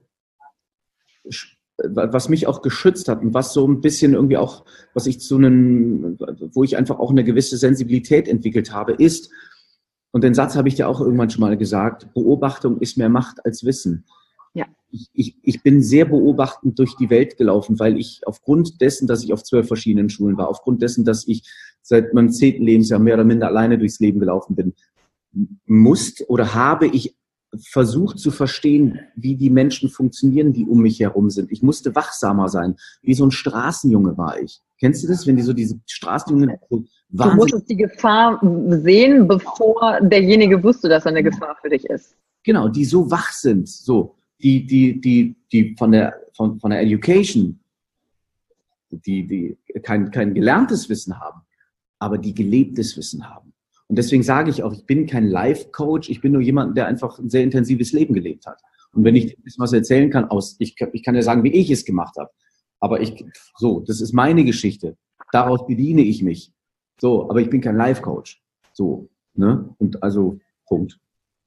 was mich auch geschützt hat und was so ein bisschen irgendwie auch, was ich zu einem, wo ich einfach auch eine gewisse Sensibilität entwickelt habe, ist, und den Satz habe ich dir auch irgendwann schon mal gesagt, Beobachtung ist mehr Macht als Wissen. Ja. Ich, ich, ich bin sehr beobachtend durch die Welt gelaufen, weil ich aufgrund dessen, dass ich auf zwölf verschiedenen Schulen war, aufgrund dessen, dass ich seit meinem zehnten Lebensjahr mehr oder minder alleine durchs Leben gelaufen bin, musste oder habe ich versucht zu verstehen, wie die Menschen funktionieren, die um mich herum sind. Ich musste wachsamer sein. Wie so ein Straßenjunge war ich. Kennst du das, wenn die so diese Straßenjungen so Du musstest die Gefahr sehen, bevor derjenige wusste, dass er eine Gefahr für dich ist. Genau, die so wach sind, so, die, die, die, die von der, von, von der Education, die, die kein, kein gelerntes Wissen haben, aber die gelebtes Wissen haben. Und deswegen sage ich auch, ich bin kein Life-Coach, ich bin nur jemand, der einfach ein sehr intensives Leben gelebt hat. Und wenn ich was erzählen kann, aus, ich, ich kann ja sagen, wie ich es gemacht habe. Aber ich, so, das ist meine Geschichte. Daraus bediene ich mich. So, aber ich bin kein Life-Coach. So, ne? Und also, Punkt.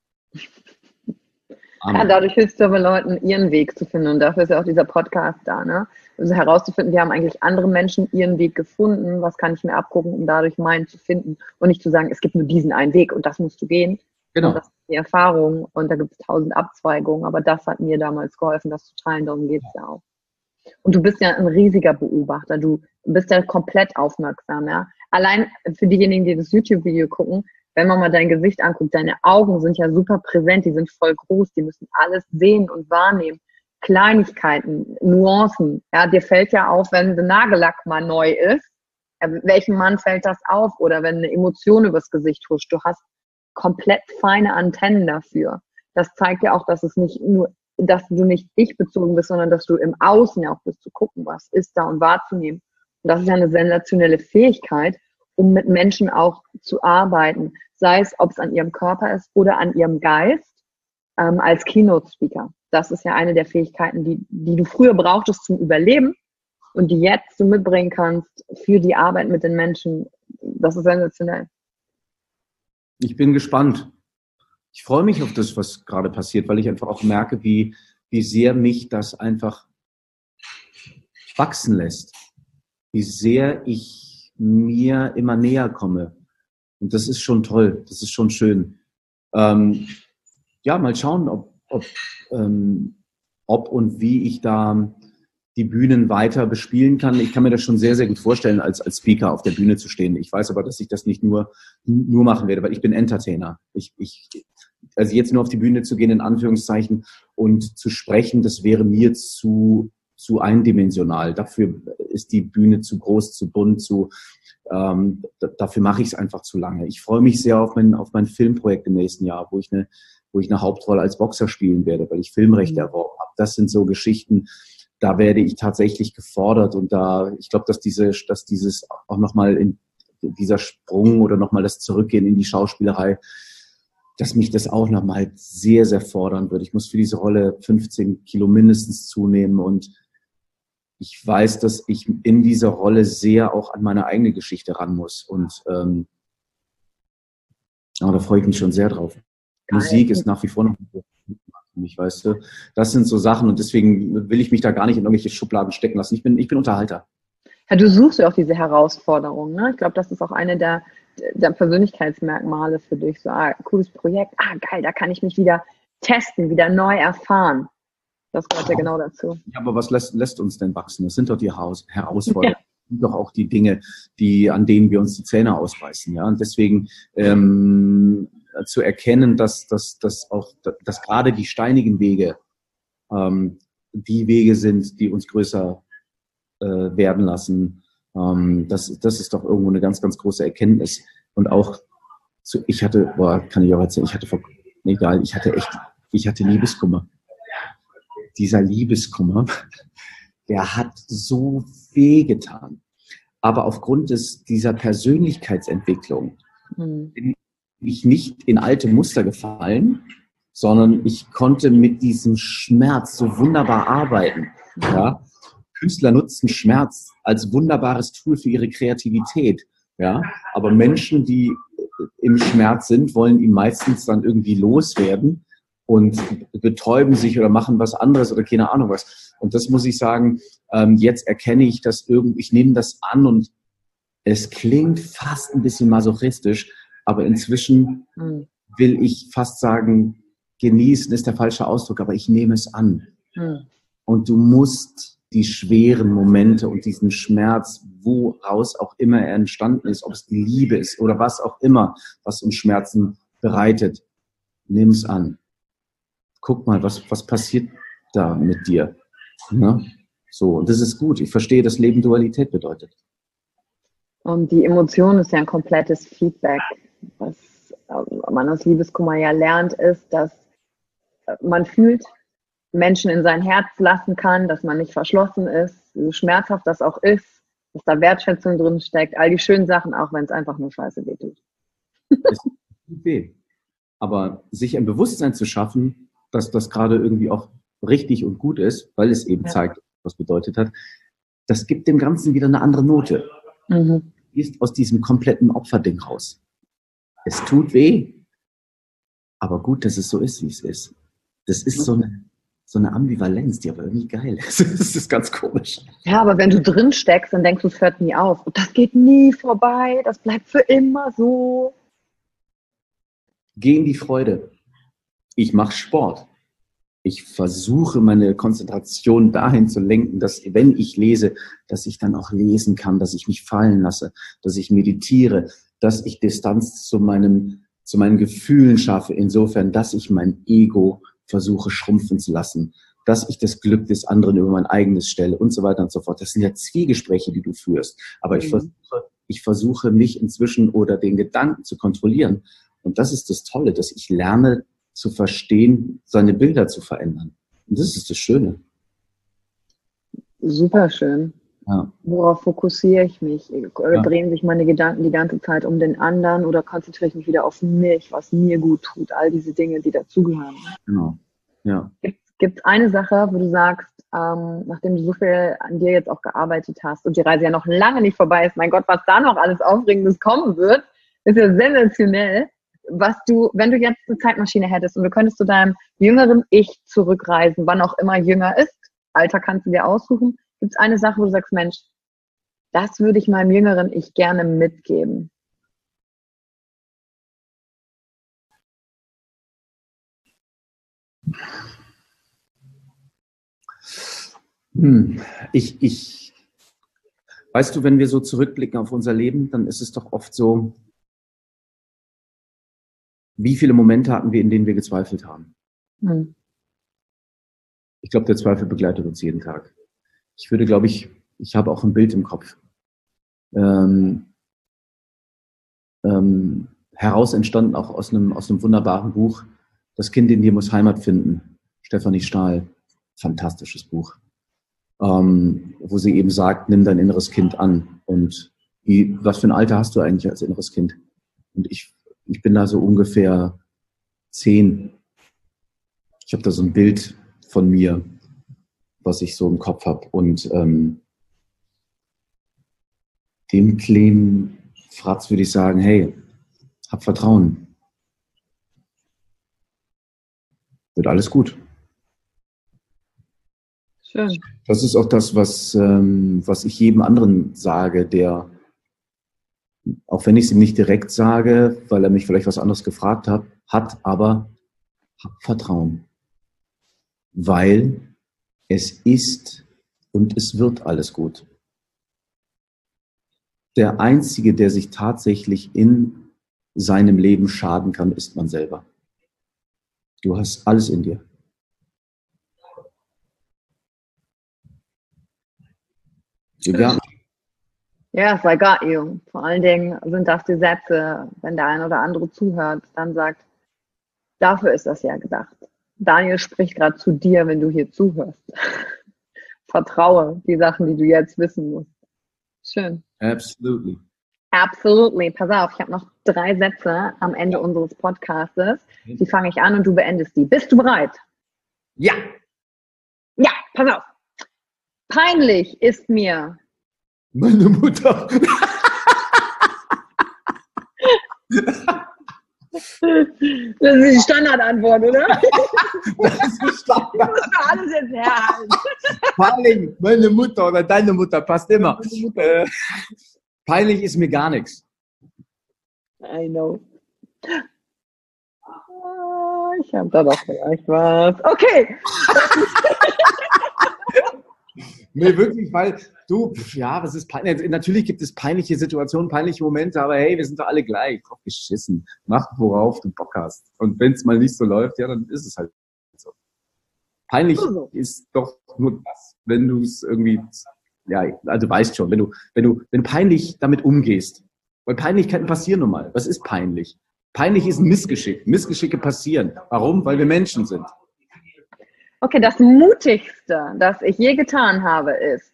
Ja, dadurch hilfst du aber Leuten, ihren Weg zu finden. Und dafür ist ja auch dieser Podcast da, ne? Also herauszufinden, wie haben eigentlich andere Menschen ihren Weg gefunden? Was kann ich mir abgucken, um dadurch meinen zu finden? Und nicht zu sagen, es gibt nur diesen einen Weg und das musst du gehen. Genau. Und das ist die Erfahrung und da gibt es tausend Abzweigungen. Aber das hat mir damals geholfen, das zu teilen. Darum geht es ja auch. Und du bist ja ein riesiger Beobachter. Du bist ja komplett aufmerksam, ja? Allein für diejenigen, die das YouTube-Video gucken, wenn man mal dein Gesicht anguckt, deine Augen sind ja super präsent, die sind voll groß, die müssen alles sehen und wahrnehmen. Kleinigkeiten, Nuancen. Ja, dir fällt ja auf, wenn der Nagellack mal neu ist, welchem Mann fällt das auf? Oder wenn eine Emotion übers Gesicht huscht, du hast komplett feine Antennen dafür. Das zeigt ja auch, dass es nicht nur, dass du nicht ich bezogen bist, sondern dass du im Außen ja auch bist, zu gucken, was ist da und wahrzunehmen. Und das ist ja eine sensationelle Fähigkeit, um mit Menschen auch zu arbeiten. Sei es, ob es an ihrem Körper ist oder an ihrem Geist, ähm, als Keynote-Speaker. Das ist ja eine der Fähigkeiten, die, die du früher brauchtest zum Überleben und die jetzt du mitbringen kannst für die Arbeit mit den Menschen. Das ist sensationell. Ich bin gespannt. Ich freue mich auf das, was gerade passiert, weil ich einfach auch merke, wie, wie sehr mich das einfach wachsen lässt. Wie sehr ich mir immer näher komme. Und das ist schon toll. Das ist schon schön. Ähm, ja, mal schauen, ob, ob, ähm, ob und wie ich da die Bühnen weiter bespielen kann. Ich kann mir das schon sehr, sehr gut vorstellen, als, als Speaker auf der Bühne zu stehen. Ich weiß aber, dass ich das nicht nur, nur machen werde, weil ich bin Entertainer. Ich, ich, also jetzt nur auf die Bühne zu gehen, in Anführungszeichen, und zu sprechen, das wäre mir zu, zu eindimensional. Dafür ist die Bühne zu groß, zu bunt, zu, ähm, d- dafür mache ich es einfach zu lange. Ich freue mich sehr auf mein, auf mein Filmprojekt im nächsten Jahr, wo ich eine, wo ich eine Hauptrolle als Boxer spielen werde, weil ich Filmrechte erworben habe. Das sind so Geschichten, da werde ich tatsächlich gefordert und da, ich glaube, dass diese, dass dieses auch nochmal in dieser Sprung oder nochmal das Zurückgehen in die Schauspielerei, dass mich das auch nochmal sehr, sehr fordern wird. Ich muss für diese Rolle fünfzehn Kilo mindestens zunehmen und ich weiß, dass ich in dieser Rolle sehr auch an meine eigene Geschichte ran muss und ähm, aber da freue ich mich schon sehr drauf. Geil. Musik ist nach wie vor noch mich, weißt du. Das sind so Sachen und deswegen will ich mich da gar nicht in irgendwelche Schubladen stecken lassen. Ich bin, ich bin Unterhalter. Ja, du suchst ja auch diese Herausforderung, ne? Ich glaube, das ist auch eine der, der Persönlichkeitsmerkmale für dich. So, ah, cooles Projekt, ah, geil, da kann ich mich wieder testen, wieder neu erfahren. Das gehört ja genau dazu. Ja, aber was lässt, lässt uns denn wachsen? Das sind doch die Haus- Herausforderungen. Ja. Das sind doch auch die Dinge, die, an denen wir uns die Zähne ausbeißen. Ja? Und deswegen ähm, zu erkennen, dass, dass, dass, auch, dass gerade die steinigen Wege ähm, die Wege sind, die uns größer äh, werden lassen. Ähm, das, das ist doch irgendwo eine ganz, ganz große Erkenntnis. Und auch, zu, ich hatte, boah, kann ich auch erzählen, ich hatte, vor, egal, ich hatte echt, ich hatte Liebeskummer. Dieser Liebeskummer, der hat so wehgetan. Aber aufgrund des, dieser Persönlichkeitsentwicklung mhm. bin ich nicht in alte Muster gefallen, sondern ich konnte mit diesem Schmerz so wunderbar arbeiten. Ja? Künstler nutzen Schmerz als wunderbares Tool für ihre Kreativität. Ja? Aber Menschen, die im Schmerz sind, wollen ihn meistens dann irgendwie loswerden und betäuben sich oder machen was anderes oder keine Ahnung was. Und das muss ich sagen, ähm, jetzt erkenne ich das irgendwie, ich nehme das an und es klingt fast ein bisschen masochistisch, aber inzwischen mhm. will ich fast sagen, genießen ist der falsche Ausdruck, aber ich nehme es an. Mhm. Und du musst die schweren Momente und diesen Schmerz, woraus auch immer er entstanden ist, ob es die Liebe ist oder was auch immer, was uns Schmerzen bereitet, nimm es an. Guck mal, was, was passiert da mit dir? Ne? So, und das ist gut. Ich verstehe, dass Leben Dualität bedeutet. Und die Emotion ist ja ein komplettes Feedback. Was man aus Liebeskummer ja lernt, ist, dass man fühlt, Menschen in sein Herz lassen kann, dass man nicht verschlossen ist, so schmerzhaft das auch ist, dass da Wertschätzung drin steckt, all die schönen Sachen, auch wenn es einfach nur scheiße wehtut. Es tut weh. Aber sich ein Bewusstsein zu schaffen, dass das gerade irgendwie auch richtig und gut ist, weil es eben ja. zeigt, was bedeutet hat, das gibt dem Ganzen wieder eine andere Note. Mhm. Ist aus diesem kompletten Opferding raus. Es tut weh, aber gut, dass es so ist, wie es ist. Das ist so eine, so eine Ambivalenz, die aber irgendwie geil ist. Das ist ganz komisch. Ja, aber wenn du drin steckst, dann denkst du, es hört nie auf. Und das geht nie vorbei, das bleibt für immer so. Geh in die Freude. Ich mache Sport. Ich versuche, meine Konzentration dahin zu lenken, dass, wenn ich lese, dass ich dann auch lesen kann, dass ich mich fallen lasse, dass ich meditiere, dass ich Distanz zu meinem, zu meinen Gefühlen schaffe, insofern, dass ich mein Ego versuche schrumpfen zu lassen, dass ich das Glück des anderen über mein eigenes stelle und so weiter und so fort. Das sind ja Zwiegespräche, die du führst. Aber mhm. ich versuche, ich versuche mich inzwischen oder den Gedanken zu kontrollieren. Und das ist das Tolle, dass ich lerne zu verstehen, seine Bilder zu verändern. Und das ist das Schöne. Super schön. Ja. Worauf fokussiere ich mich? Ja. Drehen sich meine Gedanken die ganze Zeit um den anderen oder konzentriere ich mich wieder auf mich, was mir gut tut? All diese Dinge, die dazugehören. Genau. Ja. Gibt es eine Sache, wo du sagst, ähm, nachdem du so viel an dir jetzt auch gearbeitet hast und die Reise ja noch lange nicht vorbei ist, mein Gott, was da noch alles Aufregendes kommen wird, ist ja sensationell, was du, wenn du jetzt eine Zeitmaschine hättest und du könntest zu deinem jüngeren Ich zurückreisen, wann auch immer jünger ist, Alter kannst du dir aussuchen, gibt es eine Sache, wo du sagst, Mensch, das würde ich meinem jüngeren Ich gerne mitgeben. Hm. Ich, ich, weißt du, wenn wir so zurückblicken auf unser Leben, dann ist es doch oft so, wie viele Momente hatten wir, in denen wir gezweifelt haben? Hm. Ich glaube, der Zweifel begleitet uns jeden Tag. Ich würde, glaube ich, ich habe auch ein Bild im Kopf. Ähm, ähm, heraus entstanden auch aus einem, aus einem wunderbaren Buch, Das Kind in dir muss Heimat finden. Stefanie Stahl. Fantastisches Buch. Ähm, wo sie eben sagt, nimm dein inneres Kind an. Und wie, was für ein Alter hast du eigentlich als inneres Kind? Und ich, ich bin da so ungefähr zehn. Ich habe da so ein Bild von mir, was ich so im Kopf habe. Und ähm, dem kleinen Fratz würde ich sagen, hey, hab Vertrauen. Wird alles gut. Schön. Das ist auch das, was, ähm, was ich jedem anderen sage, der, auch wenn ich es ihm nicht direkt sage, weil er mich vielleicht was anderes gefragt hat, hat, aber hab Vertrauen. Weil es ist und es wird alles gut. Der Einzige, der sich tatsächlich in seinem Leben schaden kann, ist man selber. Du hast alles in dir. Ja. Yes, I got you. Vor allen Dingen sind das die Sätze, wenn der ein oder andere zuhört, dann sagt, dafür ist das ja gedacht. Daniel spricht gerade zu dir, wenn du hier zuhörst. Vertraue die Sachen, die du jetzt wissen musst. Schön. Absolutely. Absolutely. Pass auf, ich habe noch drei Sätze am Ende unseres Podcastes. Die fange ich an und du beendest die. Bist du bereit? Ja. Ja, pass auf. Peinlich ist mir meine Mutter. Das ist die Standardantwort, oder? Das ist die Standardantwort. Du musst doch alles jetzt herhalten. Peinlich, meine Mutter oder deine Mutter, passt immer. Äh, peinlich ist mir gar nichts. I know. Ich habe da doch vielleicht was. Okay. Nee, wirklich, weil du, ja, was ist peinlich? Natürlich gibt es peinliche Situationen, peinliche Momente, aber hey, wir sind doch alle gleich. Drauf geschissen. Mach, worauf du Bock hast. Und wenn es mal nicht so läuft, ja, dann ist es halt so. Peinlich also. Ist doch nur das, wenn du es irgendwie, ja, also du weißt schon, wenn du, wenn du, wenn du peinlich damit umgehst. Weil Peinlichkeiten passieren nun mal. Was ist peinlich? Peinlich ist ein Missgeschick. Missgeschicke passieren. Warum? Weil wir Menschen sind. Okay, das Mutigste, das ich je getan habe, ist,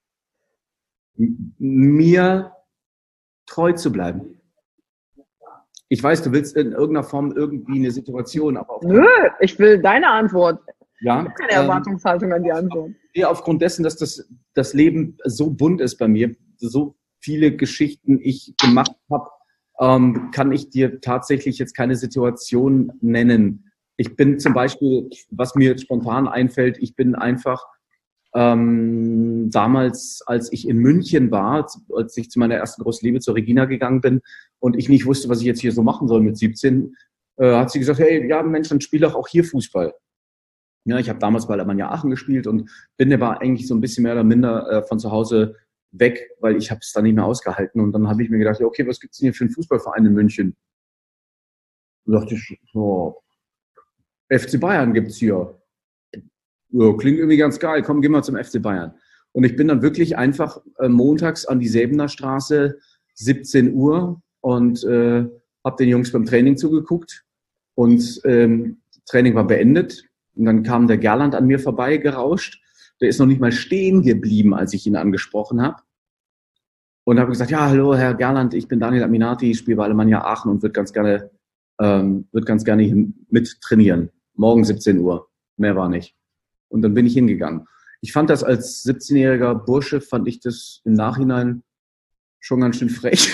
mir treu zu bleiben. Ich weiß, du willst in irgendeiner Form irgendwie eine Situation, aber... Nö, ich will deine Antwort. Ja, ich habe keine Erwartungshaltung ähm, an die Antwort. Ja, aufgrund dessen, dass das, das Leben so bunt ist bei mir, so viele Geschichten ich gemacht habe, ähm, kann ich dir tatsächlich jetzt keine Situation nennen. Ich bin zum Beispiel, was mir jetzt spontan einfällt, ich bin einfach ähm, damals, als ich in München war, als ich zu meiner ersten großen Liebe, zur Regina gegangen bin und ich nicht wusste, was ich jetzt hier so machen soll mit siebzehn, äh, hat sie gesagt, hey, ja Mensch, dann spiel doch auch hier Fußball. Ja, ich habe damals bei Alemannia Aachen gespielt und bin aber eigentlich so ein bisschen mehr oder minder äh, von zu Hause weg, weil ich habe es dann nicht mehr ausgehalten. Und dann habe ich mir gedacht, ja, okay, was gibt's denn hier für einen Fußballverein in München? Und dachte ich, oh, F C Bayern gibt's hier. ja, klingt irgendwie ganz geil, komm, geh mal zum F C Bayern. Und ich bin dann wirklich einfach äh, montags an die Säbener Straße, siebzehn Uhr, und äh, habe den Jungs beim Training zugeguckt. Und ähm, Training war beendet. Und dann kam der Gerland an mir vorbei gerauscht. Der ist noch nicht mal stehen geblieben, als ich ihn angesprochen habe. Und habe gesagt, ja, hallo, Herr Gerland, ich bin Daniel Aminati, ich spiele bei Alemannia Aachen und würde ganz gerne, ähm, würde ganz gerne hier mit trainieren. Morgen siebzehn Uhr. Mehr war nicht. Und dann bin ich hingegangen. Ich fand das als siebzehnjähriger Bursche, fand ich das im Nachhinein schon ganz schön frech.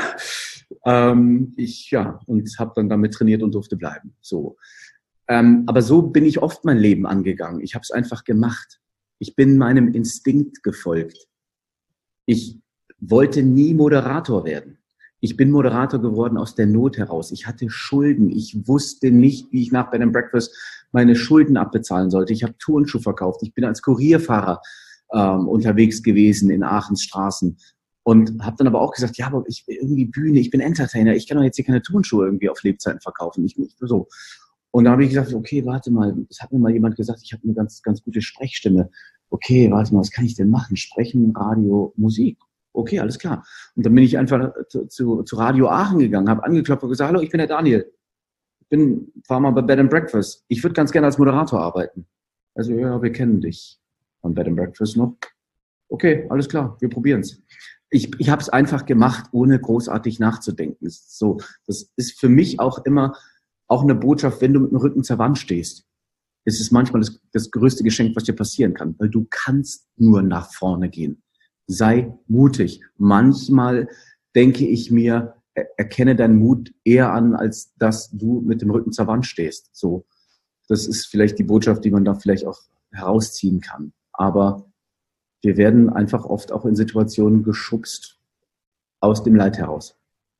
ähm, ich, ja, und habe dann damit trainiert und durfte bleiben. So. Ähm, aber so bin ich oft mein Leben angegangen. Ich habe es einfach gemacht. Ich bin meinem Instinkt gefolgt. Ich wollte nie Moderator werden. Ich bin Moderator geworden aus der Not heraus. Ich hatte Schulden. Ich wusste nicht, wie ich nach Bed and Breakfast meine Schulden abbezahlen sollte. Ich habe Turnschuhe verkauft. Ich bin als Kurierfahrer ähm, unterwegs gewesen in Aachens Straßen und habe dann aber auch gesagt, ja, aber ich bin irgendwie Bühne, ich bin Entertainer. Ich kann doch jetzt hier keine Turnschuhe irgendwie auf Lebzeiten verkaufen. Ich nicht so. Und da habe ich gesagt, okay, warte mal, es hat mir mal jemand gesagt, ich habe eine ganz, ganz gute Sprechstimme. Okay, warte mal, was kann ich denn machen? Sprechen, Radio, Musik. Okay, alles klar. Und dann bin ich einfach zu, zu, zu Radio Aachen gegangen, habe angeklopft und gesagt, hallo, ich bin der Daniel. Ich bin, war mal bei Bed and Breakfast. Ich würde ganz gerne als Moderator arbeiten. Also, ja, wir kennen dich von Bed and Breakfast noch. Okay, alles klar, wir probieren's. Ich, ich habe es einfach gemacht, ohne großartig nachzudenken. Das ist so, das ist für mich auch immer auch eine Botschaft, wenn du mit dem Rücken zur Wand stehst. Es ist manchmal das, das größte Geschenk, was dir passieren kann, weil du kannst nur nach vorne gehen. Sei mutig. Manchmal denke ich mir, erkenne deinen Mut eher an, als dass du mit dem Rücken zur Wand stehst. So, das ist vielleicht die Botschaft, die man da vielleicht auch herausziehen kann. Aber wir werden einfach oft auch in Situationen geschubst aus dem Leid heraus.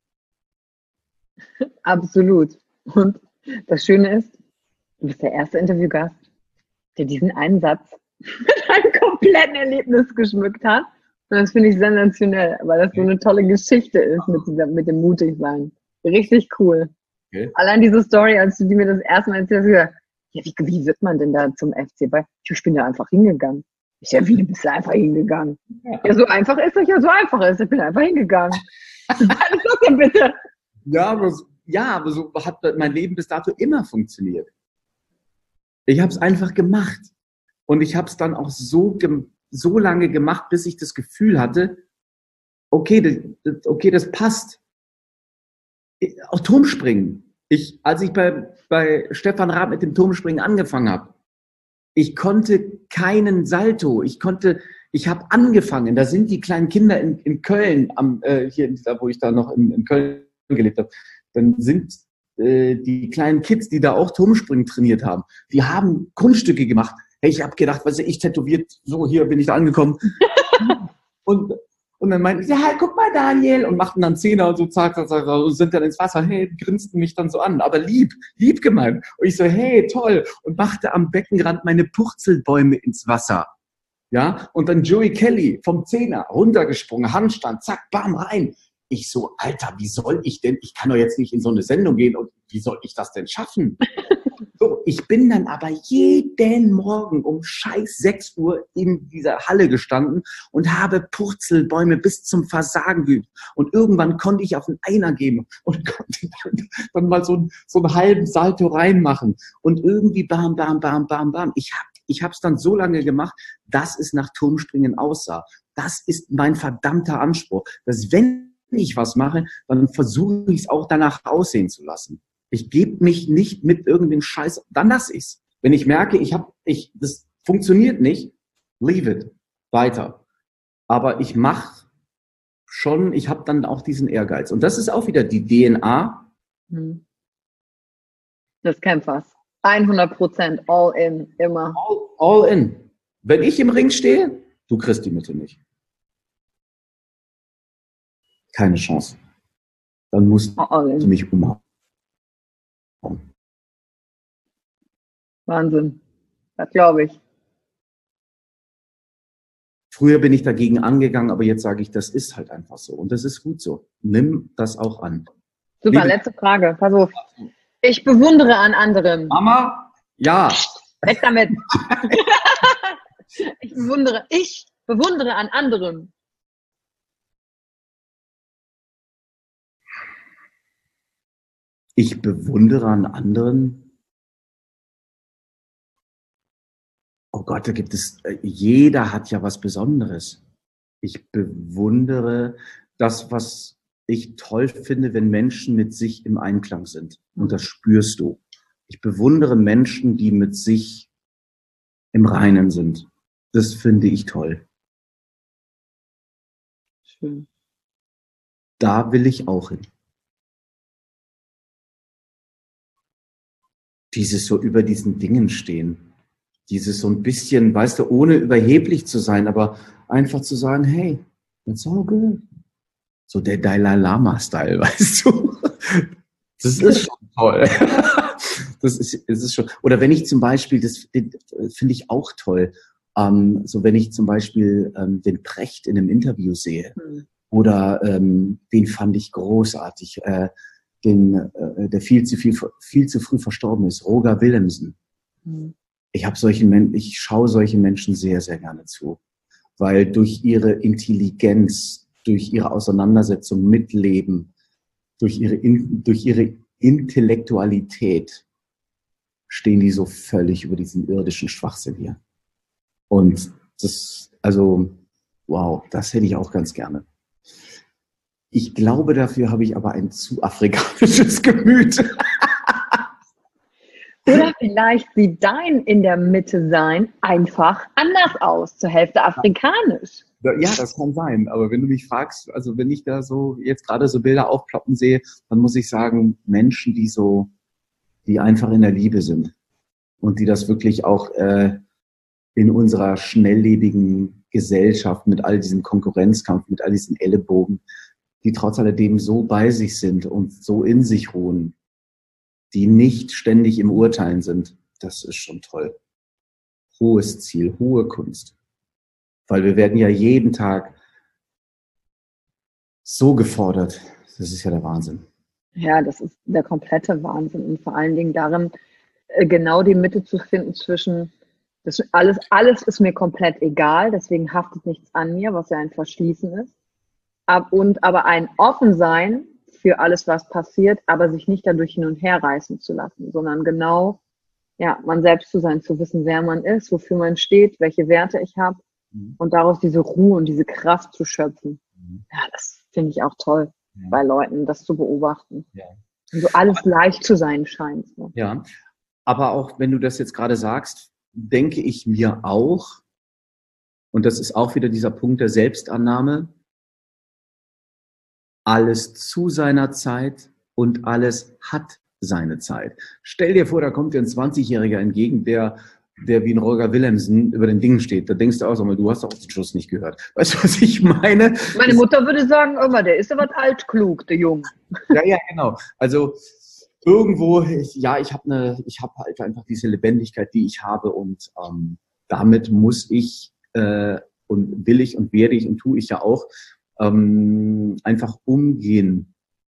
Absolut. Und das Schöne ist, du bist der erste Interviewgast, der diesen einen Satz mit einem kompletten Erlebnis geschmückt hat. Und das finde ich sensationell, weil das so eine tolle Geschichte ist mit, dieser, mit dem Mutigsein. Richtig cool. Okay. Allein diese Story, als du die mir das erste Mal erzählt hast, ja, wie, wie wird man denn da zum F C Bayern? Ich bin da einfach hingegangen. Ich ja, wie, du bist da einfach hingegangen? Ja, ja so einfach ist das, ja, so einfach ist. Ich bin einfach hingegangen. Was ist das denn bitte? Ja, aber, ja, aber so hat mein Leben bis dato immer funktioniert. Ich habe es einfach gemacht. Und ich habe es dann auch so gemacht, so lange gemacht, bis ich das Gefühl hatte, okay, das, okay, das passt. Auch Turmspringen. Ich, als ich bei, bei Stefan Raab mit dem Turmspringen angefangen habe, ich konnte keinen Salto. Ich konnte, ich habe angefangen. Da sind die kleinen Kinder in, in Köln, am, äh, hier, da, wo ich da noch in, in Köln gelebt habe, dann sind äh, die kleinen Kids, die da auch Turmspringen trainiert haben, die haben Kunststücke gemacht. Hey, ich habe gedacht, was ich tätowiert, so hier bin ich da angekommen. und, und dann meinten sie, ja, guck mal, Daniel, und machten dann Zehner und so, zack, zack, zack, und sind dann ins Wasser, hey, grinsten mich dann so an, aber lieb, lieb gemeint. Und ich so, hey, toll, und machte am Beckenrand meine Purzelbäume ins Wasser. Ja, und dann Joey Kelly vom Zehner runtergesprungen, Handstand, zack, bam, rein. Ich so, Alter, wie soll ich denn, ich kann doch jetzt nicht in so eine Sendung gehen und wie soll ich das denn schaffen? So, ich bin dann aber jeden Morgen um scheiß sechs Uhr in dieser Halle gestanden und habe Purzelbäume bis zum Versagen geübt. Und irgendwann konnte ich auf den Einer geben und konnte dann, dann mal so, so einen halben Salto reinmachen. Und irgendwie bam, bam, bam, bam, bam. Ich habe ich hab's dann so lange gemacht, dass es nach Turmspringen aussah. Das ist mein verdammter Anspruch, dass wenn ich was mache, dann versuche ich es auch danach aussehen zu lassen. Ich gebe mich nicht mit irgendeinem Scheiß, dann lasse ich's. Wenn ich merke, ich habe, ich, das funktioniert nicht, leave it, weiter. Aber ich mache schon, ich habe dann auch diesen Ehrgeiz. Und das ist auch wieder die D N A. Des Kämpfers. hundert Prozent, all in, immer. All, all in. Wenn ich im Ring stehe, du kriegst die Mitte nicht. Keine Chance. Dann musst du mich umhauen. Wahnsinn. Das glaube ich. Früher bin ich dagegen angegangen, aber jetzt sage ich, das ist halt einfach so. Und das ist gut so. Nimm das auch an. Super, Liebe letzte Frage. Pass auf. Ich bewundere an anderen. Mama, ja. Weg damit. Ich bewundere, ich bewundere an anderen. Ich bewundere an anderen. Oh Gott, da gibt es, jeder hat ja was Besonderes. Ich bewundere das, was ich toll finde, wenn Menschen mit sich im Einklang sind. Und das spürst du. Ich bewundere Menschen, die mit sich im Reinen sind. Das finde ich toll. Schön. Da will ich auch hin. Dieses so über diesen Dingen stehen. Dieses so ein bisschen, weißt du, ohne überheblich zu sein, aber einfach zu sagen, hey, it's all good. So der Dalai Lama-Style, weißt du? Das ist schon toll. Das ist, das ist schon. Oder wenn ich zum Beispiel, das finde ich auch toll, ähm, so wenn ich zum Beispiel ähm, den Precht in einem Interview sehe, mhm. oder ähm, den fand ich großartig, äh, den, äh, der viel zu viel, viel zu früh verstorben ist, Roger Willemsen. Mhm. Ich habe solche Men- ich schaue solche Menschen sehr, sehr gerne zu, weil durch ihre Intelligenz, durch ihre Auseinandersetzung mit Leben, durch ihre, in, durch ihre Intellektualität stehen die so völlig über diesen irdischen Schwachsinn hier. Und das, also, wow, das hätte ich auch ganz gerne. Ich glaube, dafür habe ich aber ein zu afrikanisches Gemüt. Oder vielleicht sieht dein in der Mitte sein einfach anders aus, zur Hälfte afrikanisch. Ja, das kann sein. Aber wenn du mich fragst, also wenn ich da so jetzt gerade so Bilder aufploppen sehe, dann muss ich sagen, Menschen, die so, die einfach in der Liebe sind und die das wirklich auch äh, in unserer schnelllebigen Gesellschaft mit all diesem Konkurrenzkampf, mit all diesen Ellenbogen, die trotz alledem so bei sich sind und so in sich ruhen, die nicht ständig im Urteilen sind, das ist schon toll. Hohes Ziel, hohe Kunst. Weil wir werden ja jeden Tag so gefordert. Das ist ja der Wahnsinn. Ja, das ist der komplette Wahnsinn. Und vor allen Dingen darin, genau die Mitte zu finden zwischen, das alles, alles ist mir komplett egal, deswegen haftet nichts an mir, was ja ein Verschließen ist. Und aber ein Offensein für alles, was passiert, aber sich nicht dadurch hin und her reißen zu lassen, sondern genau, ja, man selbst zu sein, zu wissen, wer man ist, wofür man steht, welche Werte ich habe mhm. und daraus diese Ruhe und diese Kraft zu schöpfen. Mhm. Ja, das finde ich auch toll, ja. bei Leuten, das zu beobachten. Ja. Und so alles aber, leicht zu sein scheint. Ne? Ja, aber auch wenn du das jetzt gerade sagst, denke ich mir auch, und das ist auch wieder dieser Punkt der Selbstannahme, alles zu seiner Zeit und alles hat seine Zeit. Stell dir vor, da kommt dir ein zwanzigjähriger entgegen, der, der wie ein Roger Willemsen über den Dingen steht. Da denkst du auch, sag mal, du hast doch den Schuss nicht gehört. Weißt du, was ich meine? Meine Mutter würde sagen, immer, der ist aber altklug, der Junge. Ja, ja, genau. Also irgendwo, ich, ja, ich habe eine, ich habe halt einfach diese Lebendigkeit, die ich habe und ähm, damit muss ich äh, und will ich und werde ich und tue ich ja auch ähm, einfach umgehen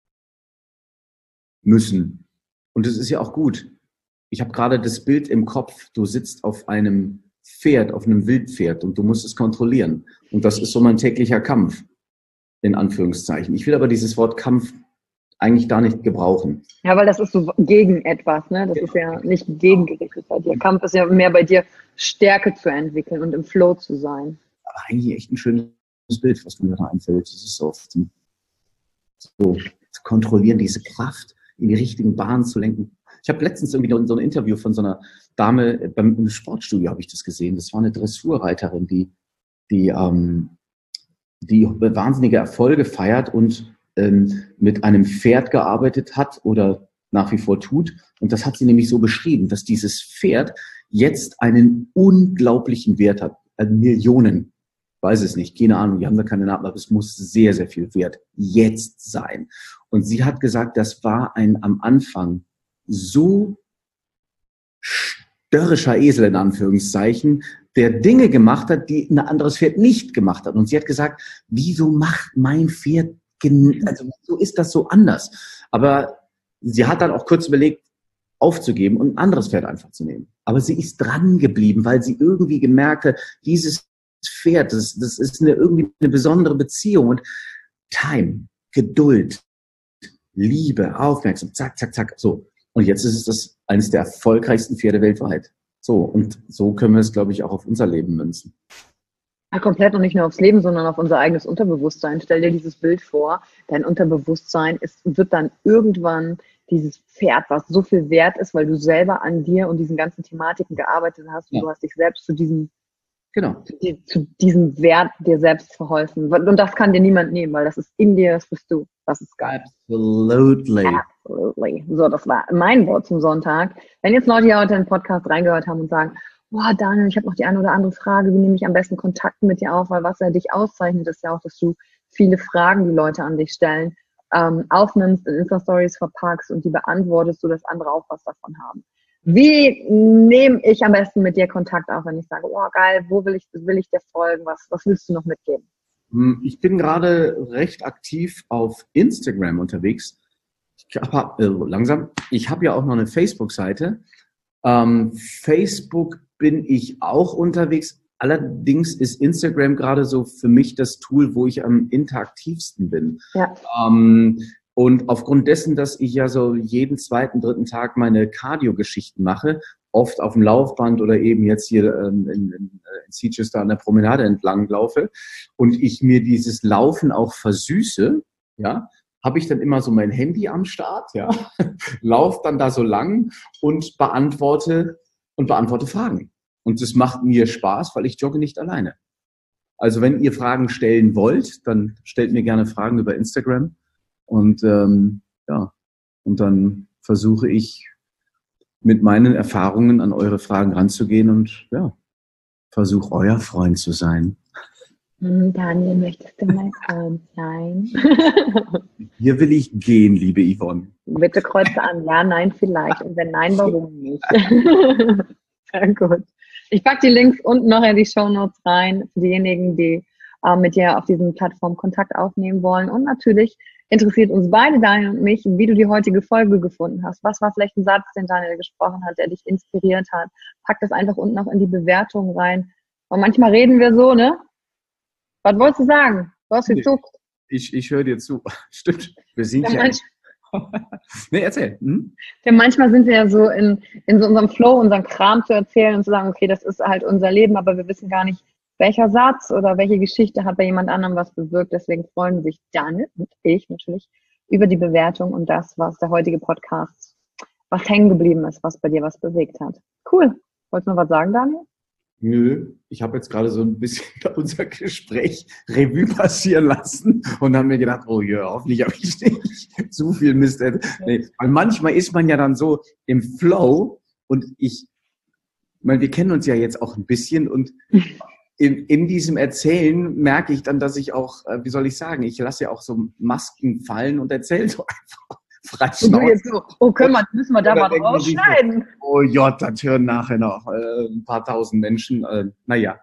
müssen. Und das ist ja auch gut. Ich habe gerade das Bild im Kopf, du sitzt auf einem Pferd, auf einem Wildpferd und du musst es kontrollieren. Und das ist so mein täglicher Kampf, in Anführungszeichen. Ich will aber dieses Wort Kampf eigentlich gar nicht gebrauchen. Ja, weil das ist so gegen etwas, ne? Das ja. ist ja nicht gegengerichtet bei dir. Kampf ist ja mehr bei dir, Stärke zu entwickeln und im Flow zu sein. Aber eigentlich echt ein schönes Bild, was mir da einfällt. Das ist so, so zu kontrollieren, diese Kraft in die richtigen Bahnen zu lenken. Ich habe letztens irgendwie so ein Interview von so einer Dame beim im Sportstudio habe ich das gesehen. Das war eine Dressurreiterin, die die ähm, die wahnsinnige Erfolge feiert und ähm, mit einem Pferd gearbeitet hat oder nach wie vor tut. Und das hat sie nämlich so beschrieben, dass dieses Pferd jetzt einen unglaublichen Wert hat, also Millionen. Weiß es nicht, keine Ahnung, die haben da keine Namen, aber es muss sehr, sehr viel wert jetzt sein. Und sie hat gesagt, das war ein am Anfang so störrischer Esel in Anführungszeichen, der Dinge gemacht hat, die ein anderes Pferd nicht gemacht hat. Und sie hat gesagt, wieso macht mein Pferd, also wieso ist das so anders? Aber sie hat dann auch kurz überlegt, aufzugeben und ein anderes Pferd einfach zu nehmen. Aber sie ist dran geblieben, weil sie irgendwie gemerkt hat, dieses Pferd, das, das ist eine, irgendwie eine besondere Beziehung. Und Time, Geduld, Liebe, Aufmerksamkeit, zack, zack, zack, so. Und jetzt ist es das eines der erfolgreichsten Pferde weltweit. So, und so können wir es, glaube ich, auch auf unser Leben münzen. Ja, komplett und nicht nur aufs Leben, sondern auf unser eigenes Unterbewusstsein. Stell dir dieses Bild vor, dein Unterbewusstsein ist, wird dann irgendwann dieses Pferd, was so viel wert ist, weil du selber an dir und diesen ganzen Thematiken gearbeitet hast und ja. du hast dich selbst zu diesem, genau. zu, die, zu diesem Wert dir selbst verholfen. Und das kann dir niemand nehmen, weil das ist in dir, das bist du. Das ist geil. Absolutely. Absolutely. So, das war mein Wort zum Sonntag. Wenn jetzt Leute hier heute in den Podcast reingehört haben und sagen, boah, Daniel, ich habe noch die eine oder andere Frage, wie nehme ich am besten Kontakt mit dir auf, weil was ja dich auszeichnet, ist ja auch, dass du viele Fragen, die Leute an dich stellen, ähm, aufnimmst, in Insta-Stories verpackst und die beantwortest, sodass andere auch was davon haben. Wie nehme ich am besten mit dir Kontakt auf, wenn ich sage, oh geil, wo will ich, will ich dir folgen, was, was willst du noch mitgeben? Ich bin gerade recht aktiv auf Instagram unterwegs. Ich hab, äh, langsam. Ich habe ja auch noch eine Facebook-Seite. Ähm, Facebook bin ich auch unterwegs. Allerdings ist Instagram gerade so für mich das Tool, wo ich am interaktivsten bin. Ja. Ähm, und aufgrund dessen, dass ich ja so jeden zweiten, dritten Tag meine Cardio-Geschichten mache, oft auf dem Laufband oder eben jetzt hier ähm, in, in, in Chichester an der Promenade entlang laufe und ich mir dieses Laufen auch versüße, ja, habe ich dann immer so mein Handy am Start, ja, laufe dann da so lang und beantworte und beantworte Fragen. Und das macht mir Spaß, weil ich jogge nicht alleine. Also wenn ihr Fragen stellen wollt, dann stellt mir gerne Fragen über Instagram und ähm, ja, und dann versuche ich mit meinen Erfahrungen an eure Fragen ranzugehen und ja, versuche euer Freund zu sein. Daniel, möchtest du mein Freund sein? Hier will ich gehen, liebe Yvonne. Bitte kreuze an, ja, nein, vielleicht. Und wenn nein, warum nicht? Sehr gut. Ich packe die Links unten noch in die Shownotes rein, für diejenigen, die äh, mit dir auf diesen Plattformen Kontakt aufnehmen wollen. Und natürlich interessiert uns beide, Daniel und mich, wie du die heutige Folge gefunden hast. Was war vielleicht ein Satz, den Daniel gesprochen hat, der dich inspiriert hat? Pack das einfach unten noch in die Bewertung rein. Und manchmal reden wir so, ne? Was wolltest du sagen? Du hast gezuckt. Ich, ich höre dir zu. Stimmt. Wir sind ja... ja nee, erzähl. Hm? Denn manchmal sind wir ja so in, in so unserem Flow, unseren Kram zu erzählen und zu sagen, okay, das ist halt unser Leben, aber wir wissen gar nicht, welcher Satz oder welche Geschichte hat bei jemand anderem was bewirkt. Deswegen freuen sich Daniel und ich natürlich über die Bewertung und das, was der heutige Podcast, was hängen geblieben ist, was bei dir was bewegt hat. Cool. Wolltest du noch was sagen, Daniel? Nö, ich habe jetzt gerade so ein bisschen unser Gespräch Revue passieren lassen und habe mir gedacht, oh ja, hoffentlich habe ich nicht zu viel Mist. Nee, weil manchmal ist man ja dann so im Flow und ich, ich meine, wir kennen uns ja jetzt auch ein bisschen und in, in diesem Erzählen merke ich dann, dass ich auch, wie soll ich sagen, ich lasse ja auch so Masken fallen und erzähle so einfach frei Schnauze. So, oh, können wir, müssen wir da mal rausschneiden? Oh Gott, das hören nachher noch äh, ein paar tausend Menschen. Äh, naja.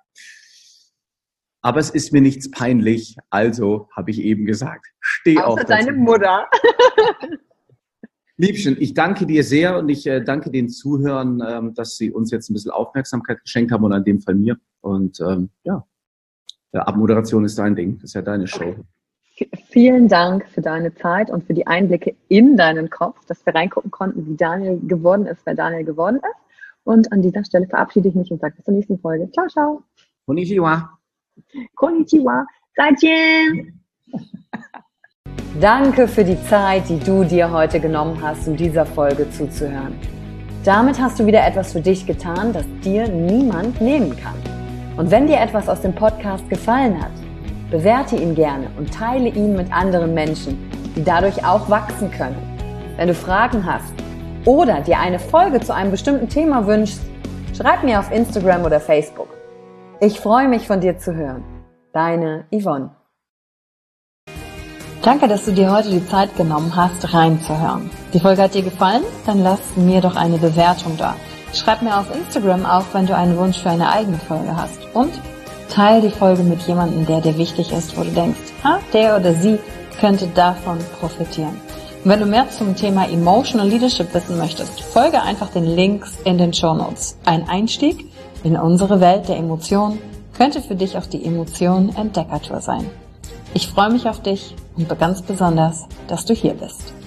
Aber es ist mir nichts peinlich, also habe ich eben gesagt, steh auf. Außer deine Mutter. Liebchen, ich danke dir sehr und ich äh, danke den Zuhörern, ähm, dass sie uns jetzt ein bisschen Aufmerksamkeit geschenkt haben und in dem Fall mir. Und ähm, ja, Abmoderation ist dein Ding, das ist ja deine Show. Okay. Vielen Dank für deine Zeit und für die Einblicke in deinen Kopf, dass wir reingucken konnten, wie Daniel geworden ist, wer Daniel geworden ist. Und an dieser Stelle verabschiede ich mich und sage bis zur nächsten Folge. Ciao, ciao. Konnichiwa. Konnichiwa. Zaijian. Danke für die Zeit, die du dir heute genommen hast, um dieser Folge zuzuhören. Damit hast du wieder etwas für dich getan, das dir niemand nehmen kann. Und wenn dir etwas aus dem Podcast gefallen hat, bewerte ihn gerne und teile ihn mit anderen Menschen, die dadurch auch wachsen können. Wenn du Fragen hast oder dir eine Folge zu einem bestimmten Thema wünschst, schreib mir auf Instagram oder Facebook. Ich freue mich, von dir zu hören. Deine Yvonne. Danke, dass du dir heute die Zeit genommen hast, reinzuhören. Die Folge hat dir gefallen? Dann lass mir doch eine Bewertung da. Schreib mir auf Instagram auch, wenn du einen Wunsch für eine eigene Folge hast. Und teil die Folge mit jemandem, der dir wichtig ist, wo du denkst, ha, der oder sie könnte davon profitieren. Und wenn du mehr zum Thema Emotional Leadership wissen möchtest, folge einfach den Links in den Shownotes. Ein Einstieg in unsere Welt der Emotionen könnte für dich auch die Emotionen-Entdeckertour sein. Ich freue mich auf dich und ganz besonders, dass du hier bist.